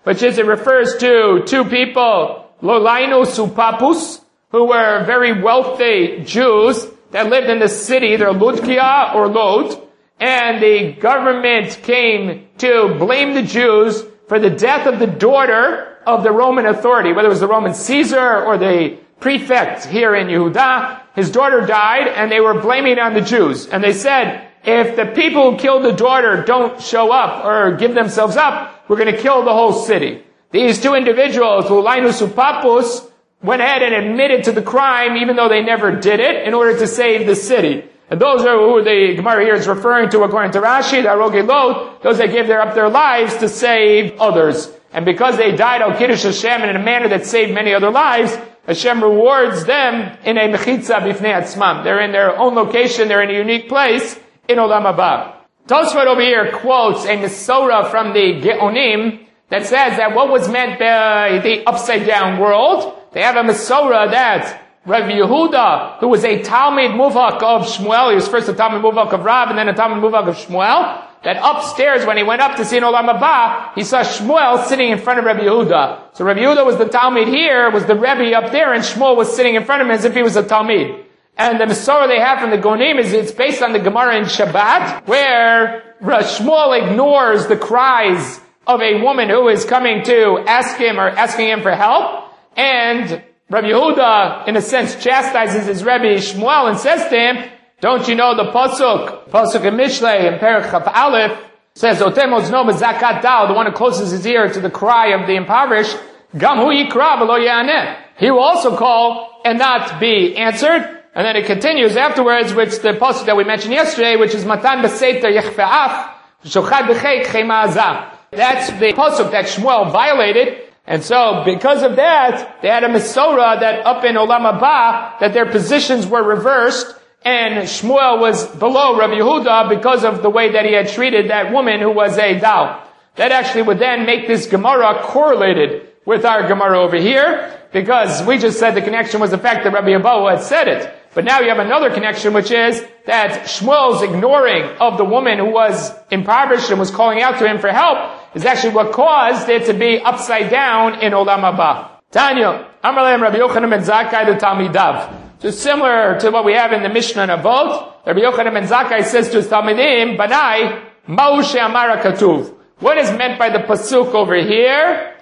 which is it refers to two people, Lolainus Upapus, who were very wealthy Jews that lived in the city, either Ludkia or Lod, and the government came to blame the Jews for the death of the daughter of the Roman authority, whether it was the Roman Caesar or the prefect here in Yehuda. His daughter died, and they were blaming it on the Jews. And they said, if the people who killed the daughter don't show up or give themselves up, we're going to kill the whole city. These two individuals, Lulainus Upapus, went ahead and admitted to the crime, even though they never did it, in order to save the city. And those are who the Gemara here is referring to, according to Rashi, the Aroge Lot, those that gave their, up their lives to save others. And because they died al Kiddush Hashem in a manner that saved many other lives, Hashem rewards them in a mechitza bifnei atzmam. They're in their own location, they're in a unique place in Olam Haba. Tosfot over here quotes a Mesorah from the Geonim that says that what was meant by the upside down world. They have a Mesorah that Rabbi Yehuda, who was a Talmid Muvak of Shmuel, he was first a Talmid Muvak of Rav and then a Talmid Muvak of Shmuel, that upstairs when he went up to see in Olam Haba, he saw Shmuel sitting in front of Rabbi Yehuda. So Rabbi Yehuda was the Talmid here, was the Rebbe up there, and Shmuel was sitting in front of him as if he was a Talmid. And the Mesorah they have from the Gonim is it's based on the Gemara in Shabbat, where Shmuel ignores the cries of a woman who is coming to ask him or asking him for help, and Rabbi Yehuda, in a sense, chastises his Rebbe Shmuel and says to him, don't you know the Pasuk, Pasuk in Mishlei, in Perek Chaf Aleph, says, Otem ozno b'zakat dal, the one who closes his ear to the cry of the impoverished, Gam hu yikra v'lo ya'aneh. He will also call and not be answered. And then it continues afterwards, which the Pasuk that we mentioned yesterday, which is Matan b'seita yechfe'af, shochad b'cheik chema azah. That's the Pasuk that Shmuel violated. And so, because of that, they had a Mesorah that up in Olam Haba, that their positions were reversed, and Shmuel was below Rabbi Yehuda because of the way that he had treated that woman who was a Dal. That actually would then make this Gemara correlated with our Gemara over here, because we just said the connection was the fact that Rabbi Abahu had said it. But now you have another connection, which is that Shmuel's ignoring of the woman who was impoverished and was calling out to him for help is actually what caused it to be upside down in Olam Haba. Tanya, Amar lehem Rabbi Yochanan ben Zakkai the Talmidav. So similar to what we have in the Mishnah and Avot, Rabbi Yochanan ben Zakkai says to his Talmidim, Banai, Ma'u she'amar ha'katuv. What is meant by the pasuk over here?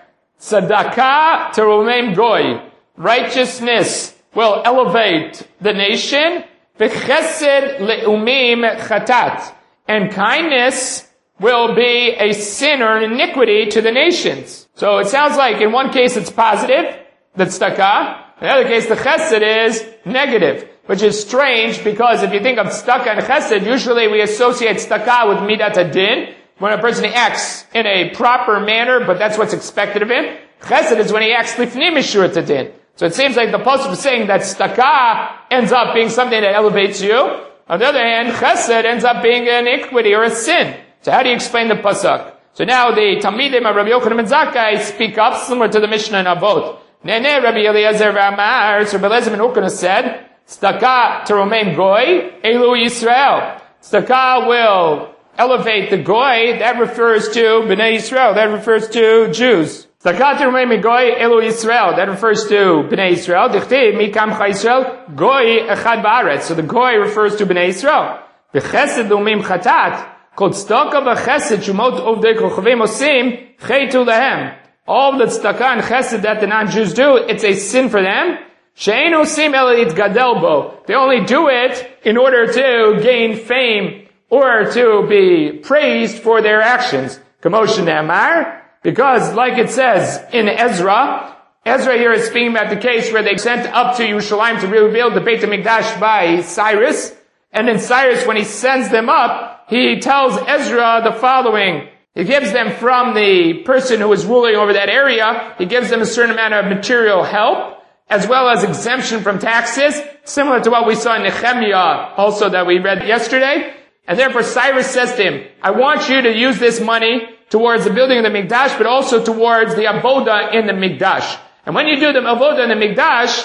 Tzedakah terumim goy. Righteousness will elevate the nation. V'chesed le'umim chatat. And kindness will be a sin or an iniquity to the nations. So it sounds like in one case it's positive, the tzedakah. In the other case the chesed is negative, which is strange because if you think of tzedakah and chesed, usually we associate tzedakah with midat hadin, when a person acts in a proper manner, but that's what's expected of him. Chesed is when he acts lifnim mishurat hadin. So it seems like the pasuk is saying that tzedakah ends up being something that elevates you. On the other hand, chesed ends up being an iniquity or a sin. So how do you explain the pasuk? So now the Talmidim of Rabbi Yochanan ben Zakkai speak up, similar to the Mishnah and Avot. Nene Rabbi Eliezer v'Amar, so Rabbi Eliezer ben Ukana said, tzedakah terumim goy, elu Yisrael. Tzedakah will elevate the goy, that refers to Bnei Yisrael, that refers to Jews. Tzedakah terumim goy, elu Yisrael, that refers to Bnei Yisrael. Dichtiv, mikam cha Yisrael, goy echad ba'aretz. So the goy refers to Bnei Yisrael. V'chesed lumim chatat, kol tzedakah v'chesed shumot ovdei kochavim osim, cheitu lehem. All the tzedakah and chesed that the non-Jews do, it's a sin for them. She'ein osim ela yitgadel bo. They only do it in order to gain fame or to be praised for their actions. Kamoshin Amar, because like it says in Ezra, Ezra here is speaking about the case where they sent up to Yerushalayim to rebuild the Beit HaMikdash by Cyrus, and then Cyrus, when he sends them up, he tells Ezra the following. He gives them from the person who is ruling over that area, he gives them a certain amount of material help, as well as exemption from taxes, similar to what we saw in Nehemiah also that we read yesterday. And therefore Cyrus says to him, I want you to use this money towards the building of the Mikdash, but also towards the Avodah in the Mikdash. And when you do the Avodah in the Mikdash,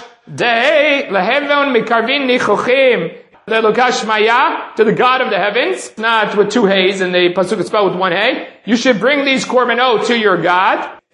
Dei lehevon mikarvin nichochim, the Lokashmaya, to the God of the heavens, not with two hays, and the pasuk is spelled with one hay. You should bring these korbanot to your God.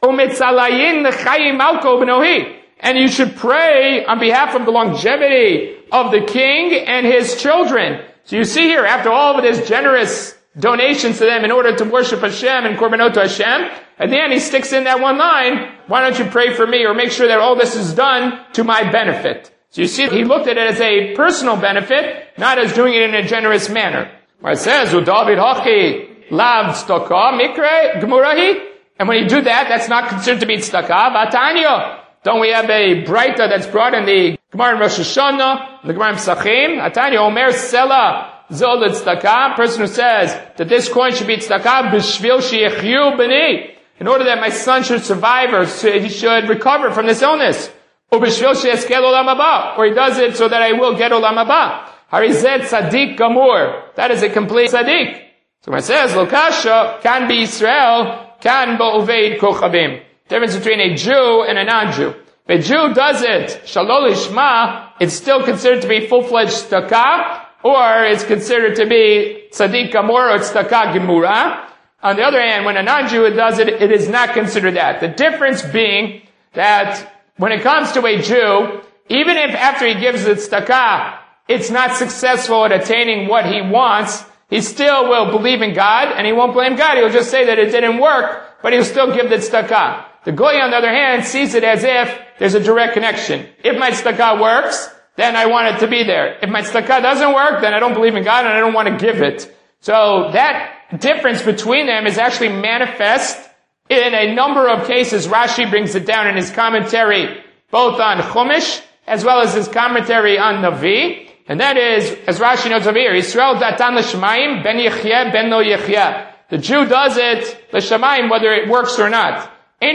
U'mitzalayin l'chayim malko b'nohi. And you should pray on behalf of the longevity of the king and his children. So you see here, after all of this generous donations to them in order to worship Hashem and korbanot to Hashem, at the end he sticks in that one line, why don't you pray for me or make sure that all this is done to my benefit? So you see, he looked at it as a personal benefit, not as doing it in a generous manner. Where it says, Udavid hochi lav tzedakah mikre gemurahi. And when you do that, that's not considered to be tzedakah. Vatanyo. Don't we have a braita that's brought in the Gemara in Rosh Hashanah, the Gemara in Pesachim? Atanya Omer Sela Zol Tzedakah, person who says that this coin should be tzedakah b'shvil sheyichyu b'ni, in order that my son should survive or he should recover from this illness. U'b'shvil sheyeskel olam haba, or he does it so that I will get olam haba. Harizet tzaddik gamur, that is a complete tzaddik. So when it says Lokasha can be Israel, can bo'uveid kochavim. Difference between a Jew and a non-Jew. If a Jew does it, shalol ishma, it's still considered to be full-fledged tzedakah, or it's considered to be tzaddik gamur or tzedakah gemura. On the other hand, when a non-Jew does it, it is not considered that. The difference being that when it comes to a Jew, even if after he gives the tzedakah, it's not successful at attaining what he wants, he still will believe in God, and he won't blame God. He'll just say that it didn't work, but he'll still give the tzedakah. The goy, on the other hand, sees it as if there's a direct connection. If my tzedakah works, then I want it to be there. If my tzedakah doesn't work, then I don't believe in God and I don't want to give it. So that difference between them is actually manifest in a number of cases. Rashi brings it down in his commentary, both on Chumash, as well as his commentary on Navi. And that is, as Rashi notes over here, Yisrael datan l'shamayim, ben yechye, ben lo yechye. The Jew does it, l'shamayim, whether it works or not. He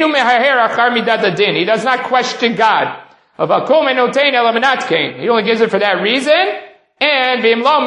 does not question God. He only gives it for that reason. And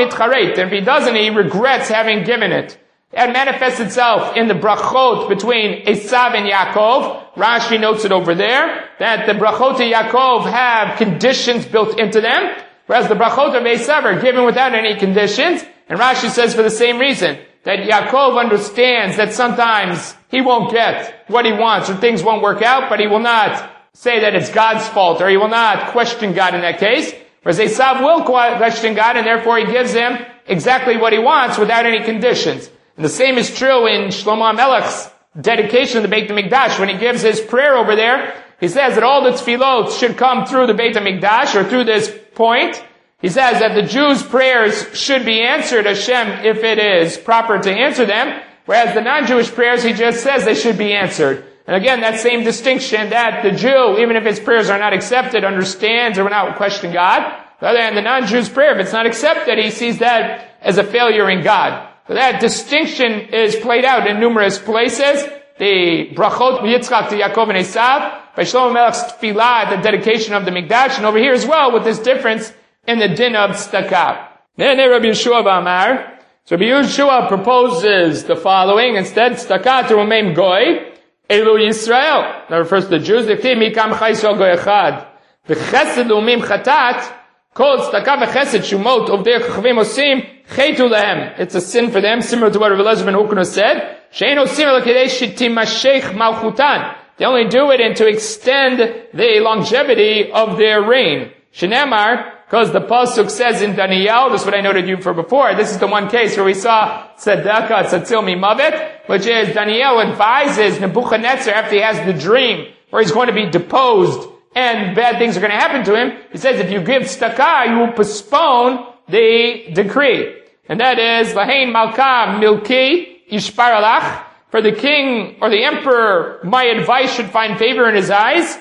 if he doesn't, he regrets having given it. That manifests itself in the brachot between Esav and Yaakov. Rashi notes it over there, that the brachot of Yaakov have conditions built into them, whereas the brachot of Esav are given without any conditions. And Rashi says for the same reason, that Yaakov understands that sometimes he won't get what he wants or things won't work out, but he will not say that it's God's fault, or he will not question God in that case. Whereas Esav will question God, and therefore he gives him exactly what he wants without any conditions. And the same is true in Shlomo HaMelech's dedication of the Beit HaMikdash. When he gives his prayer over there, he says that all the tefillot should come through the Beit HaMikdash, or through this point. He says that the Jews' prayers should be answered, Hashem, if it is proper to answer them, whereas the non-Jewish prayers, he just says they should be answered. And again, that same distinction that the Jew, even if his prayers are not accepted, understands or will not question God. On the other hand, the non-Jew's prayer, if it's not accepted, he sees that as a failure in God. So that distinction is played out in numerous places. The brachot Yitzchak to Yaakov and Esav, by Shlomo Melech's tefillah, the dedication of the Mikdash, and over here as well with this difference in the din of tzedakah. Then Rabbi Yeshua Amar. So Rabbi Yeshua proposes the following. Instead, tzedakah to remain goy, elu Yisrael. That refers to the Jews. L'chtiv mikam chai Yisrael goy echad. V'chesed l'umim chatat, kol tzedakah v'chesed shumot uvdei chachavim osim, chetu lehem. It's a sin for them, similar to what Rabbi Elazar ben Hukna said. She'en osim ela kedei shetimashech malchutan. They only do it and to extend the longevity of their reign. Shenemar, because the pasuk says in Daniel, this is what I noted you for before, this is the one case where we saw tzedakah tzatzil mimavet, which is Daniel advises Nebuchadnezzar after he has the dream where he's going to be deposed and bad things are going to happen to him. He says if you give tzedakah, you will postpone the decree. And that is, Lahain Malka Milki Yishpar Alach, for the king or the emperor, my advice should find favor in his eyes.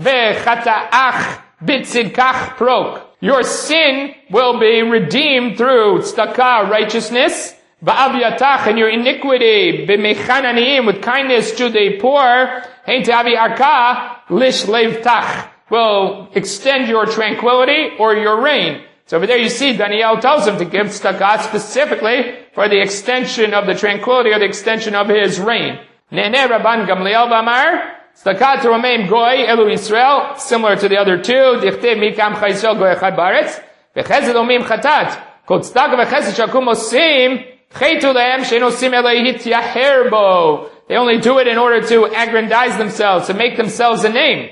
Ve'chata'ach bitzidkach prok. Your sin will be redeemed through tzedakah, righteousness, ba'aviyatach, and your iniquity, b'mechananiyim, with kindness to the poor, hein ta'avi arka, lish levtach, will extend your tranquility or your reign. So over there you see Daniel tells him to give tzedakah specifically for the extension of the tranquility or the extention of his reign. Nene Rabban Gamliel V'amar, tzedakah to remain goy, elu Yisrael, similar to the other two, dichtiv mikam chai Yisrael goy echad baretz, v'chesed omim chatat, kol tzedakah v'chesed shakum osim, chetu lehem she'en osim elei hityaher bo. They only do it in order to aggrandize themselves, to make themselves a name.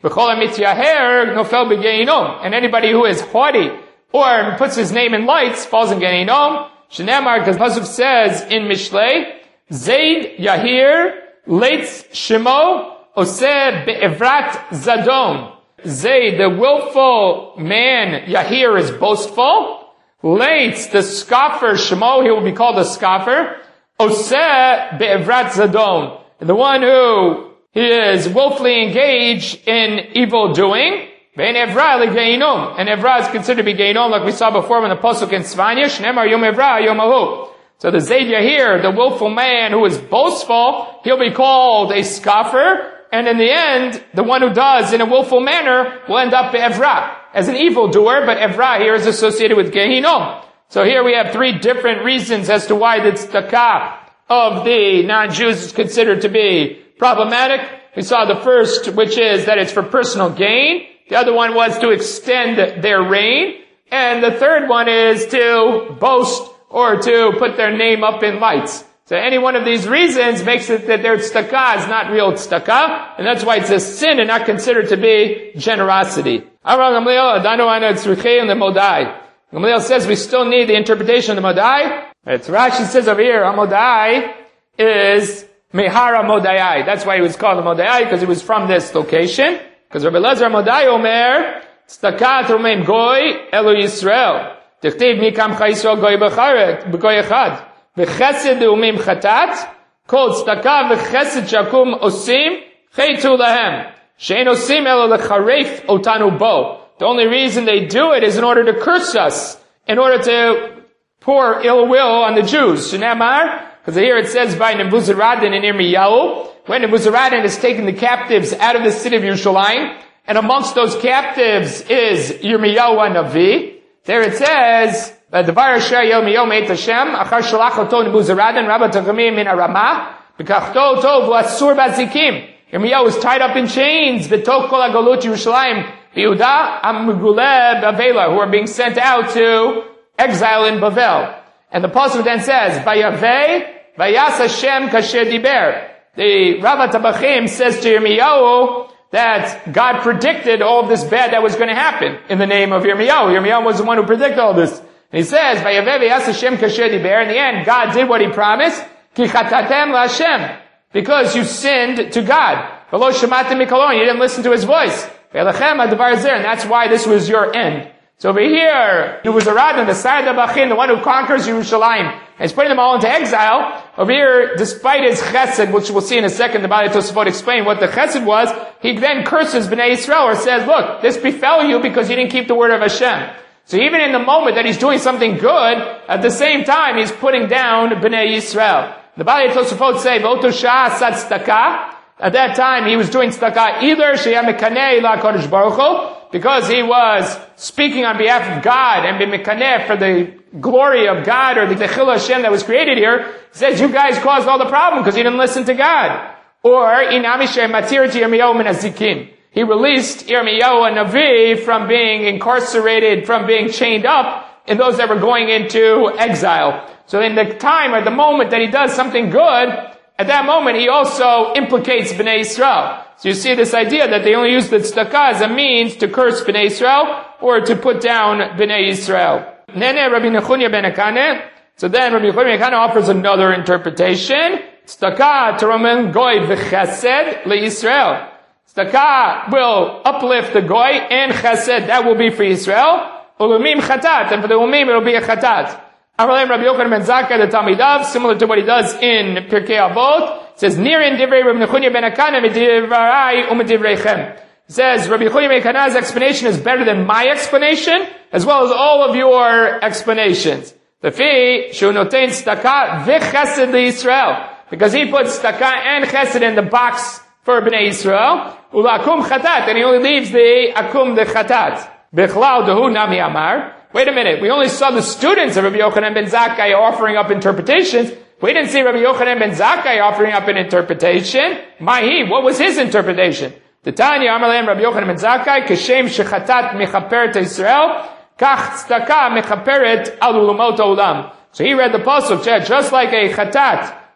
And anybody who is haughty or puts his name in lights falls in Gehinom. Shneimar, because Pasuk says in Mishlei, Zayd Yahir Leitz Shemo Oseh Be'evrat Zadon. Zayd, the willful man, Yahir, is boastful. Leitz, the scoffer, Shemo, he will be called a scoffer. Oseh Be'evrat Zadon. And the one who he is willfully engaged in evil doing. And Evra is considered to be Gehinom, like we saw before when the Pasuk in Svanya, Shneimar Yom Evra Yom Ahu. So the Zayd Yahir, the willful man who is boastful, he'll be called a scoffer, and in the end, the one who does in a willful manner will end up Evra, as an evildoer, but Evra here is associated with Gehinom. So here we have three different reasons as to why the tzedakah of the non-Jews is considered to be problematic. We saw the first, which is that it's for personal gain. The other one was to extend their reign. And the third one is to boast or to put their name up in lights. So any one of these reasons makes it that their tzedakah is not real tzedakah, and that's why it's a sin and not considered to be generosity. Gamliel says we still need the interpretation of the Modai. It's Rashi says over here, Modai is Mehara Modai. That's why he was called the Modai, because he was from this location. Because Rabbi Lezer Modai Omer, Tzedakah Rumeim Goy Elu Yisrael. Tichtiv Mikam Cha Yisrael Goy Becharet, Begoy Echad. V'chesed Umim Chatat, Kol Tzedakah v'chesed Shakum Osim, Cheitu Lahem. Shein Osim Elu Lecharef Otanu Bo. The only reason they do it is in order to curse us, in order to pour ill will on the Jews. Shneimar, because here it says by Nebuzaradan and Yirmiyahu, when Nebuzaradan is taking the captives out of the city of Yerushalayim, and amongst those captives is Yirmiyahu Navi. There it says, "Devar asher Yirmiyahu meit Hashem, achar shalach oto Nebuzaradan rabba tagamim min Aramah, b'kachto tov v'asur bazikim." Yirmiyahu was tied up in chains, v'tok kol hagalut Yerushalayim, v'Yehuda amguleh b'Avela, who are being sent out to exile in Bavel. And the Pasuk then says, "Vayaveh vayas Hashem kasher diber." The Rav Tabachim says to Yirmiyahu that God predicted all of this bad that was going to happen in the name of Yirmiyahu. Yirmiyahu was the one who predicted all this. And he says, "Vayaveh vayas Hashem kasher diber." In the end, God did what He promised. Ki chatatem laHashem, because you sinned to God. V'lo shematem mikolon, you didn't listen to His voice. Ve'lechem advar zer, and that's why this was your end. So over here, it was Aradan, the side of Bachin, the one who conquers Yerushalayim, and he's putting them all into exile. Over here, despite his chesed, which we'll see in a second, the Baalei Tosafot explain what the chesed was, he then curses Bnei Yisrael, or says, look, this befell you because you didn't keep the word of Hashem. So even in the moment that he's doing something good, at the same time, he's putting down Bnei Yisrael. The Baalei Tosafot say, V'oto sha'ah sat tzedakah. At that time, he was doing tzedakah either she'yah mekaneh ila HaKadosh Baruch Hu, because he was speaking on behalf of God and be mekaneh for the glory of God, or the Chil Hashem that was created here. He says, you guys caused all the problem because you didn't listen to God. Or, inami she'matir to Yirmiyahu min hazikin. He released Yirmiyahu and Navi from being incarcerated, from being chained up, and those that were going into exile. So in the time or the moment that he does something good, at that moment, he also implicates Bnei Yisrael. So you see this idea that they only use the tzedakah as a means to curse Bnei Yisrael or to put down Bnei Yisrael. Nene Rabbi Nechunya ben Akane. So then Rabbi Nechunya ben Akane offers another interpretation. Tzedakah teromen goy v'chesed leYisrael. Tzedakah will uplift the goy and chesed. That will be for Yisrael. Ulumim chatat. And for the umim it will be a chatat. Amalem Rabbi Yochanan ben Zakkai the Talmidav, similar to what he does in Pirkei Avot, says, Nirin divrei Rabbi Nechunya ben Akane medivrai umedivreichem. He says, Rabbi Nechunya ben Akane's explanation is better than my explanation, as well as all of your explanations. Lefi, shu notein tzedakah v'chesed leYisrael. Because he puts tzedakah and chesed in the box for Bnei Yisrael, ulakum chatat, and he only leaves the akum the chatat. Bichlal dehu nami amar. Wait a minute, we only saw the students of Rabbi Yochanan ben Zakkai offering up interpretations. We didn't see Rabbi Yochanan ben Zakkai offering up an interpretation. Mahi, what was his interpretation? The Tanya Amalem Rabbi Yochanan ben Zakkai, Keshem shechatat mechaperet Yisrael, kach tzedakah mechaperet al ulumot olam. So he read the pasuk, just like a chatat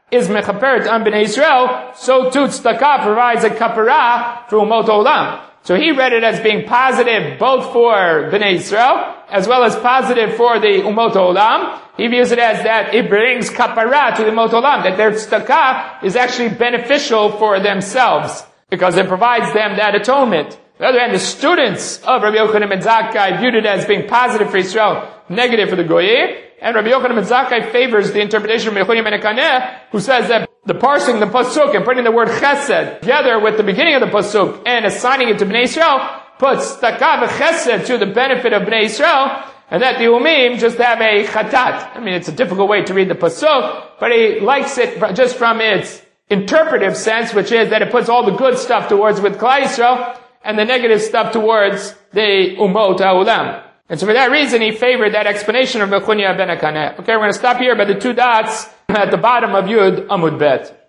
is mechaperet on Bnei Israel, so too tzedakah provides a kapara for umot olam. So he read it as being positive both for Bnei Israel, as well as positive for the umot olam. He views it as that it brings kapara to the umot olam, that their tzedakah is actually beneficial for themselves, because it provides them that atonement. On the other hand, the students of Rabbi Yochanan ben Zakkai viewed it as being positive for Israel, negative for the Goyim. And Rabbi Yochanan ben Zakkai favors the interpretation of Rabbi Yochanan ben Akaneh, who says that the parsing the pasuk and putting the word chesed together with the beginning of the pasuk and assigning it to Bnei Israel puts tzedakah v'chesed to the benefit of Bnei Israel, and that the umim just have a chatat. I mean, it's a difficult way to read the pasuk, but he likes it just from its interpretive sense, which is that it puts all the good stuff towards with Klal Yisrael, and the negative stuff towards the umot ha'olam. And so for that reason, he favored that explanation of Bechunya ben Akaneh. Okay, we're going to stop here by the two dots at the bottom of Yud Amud Bet.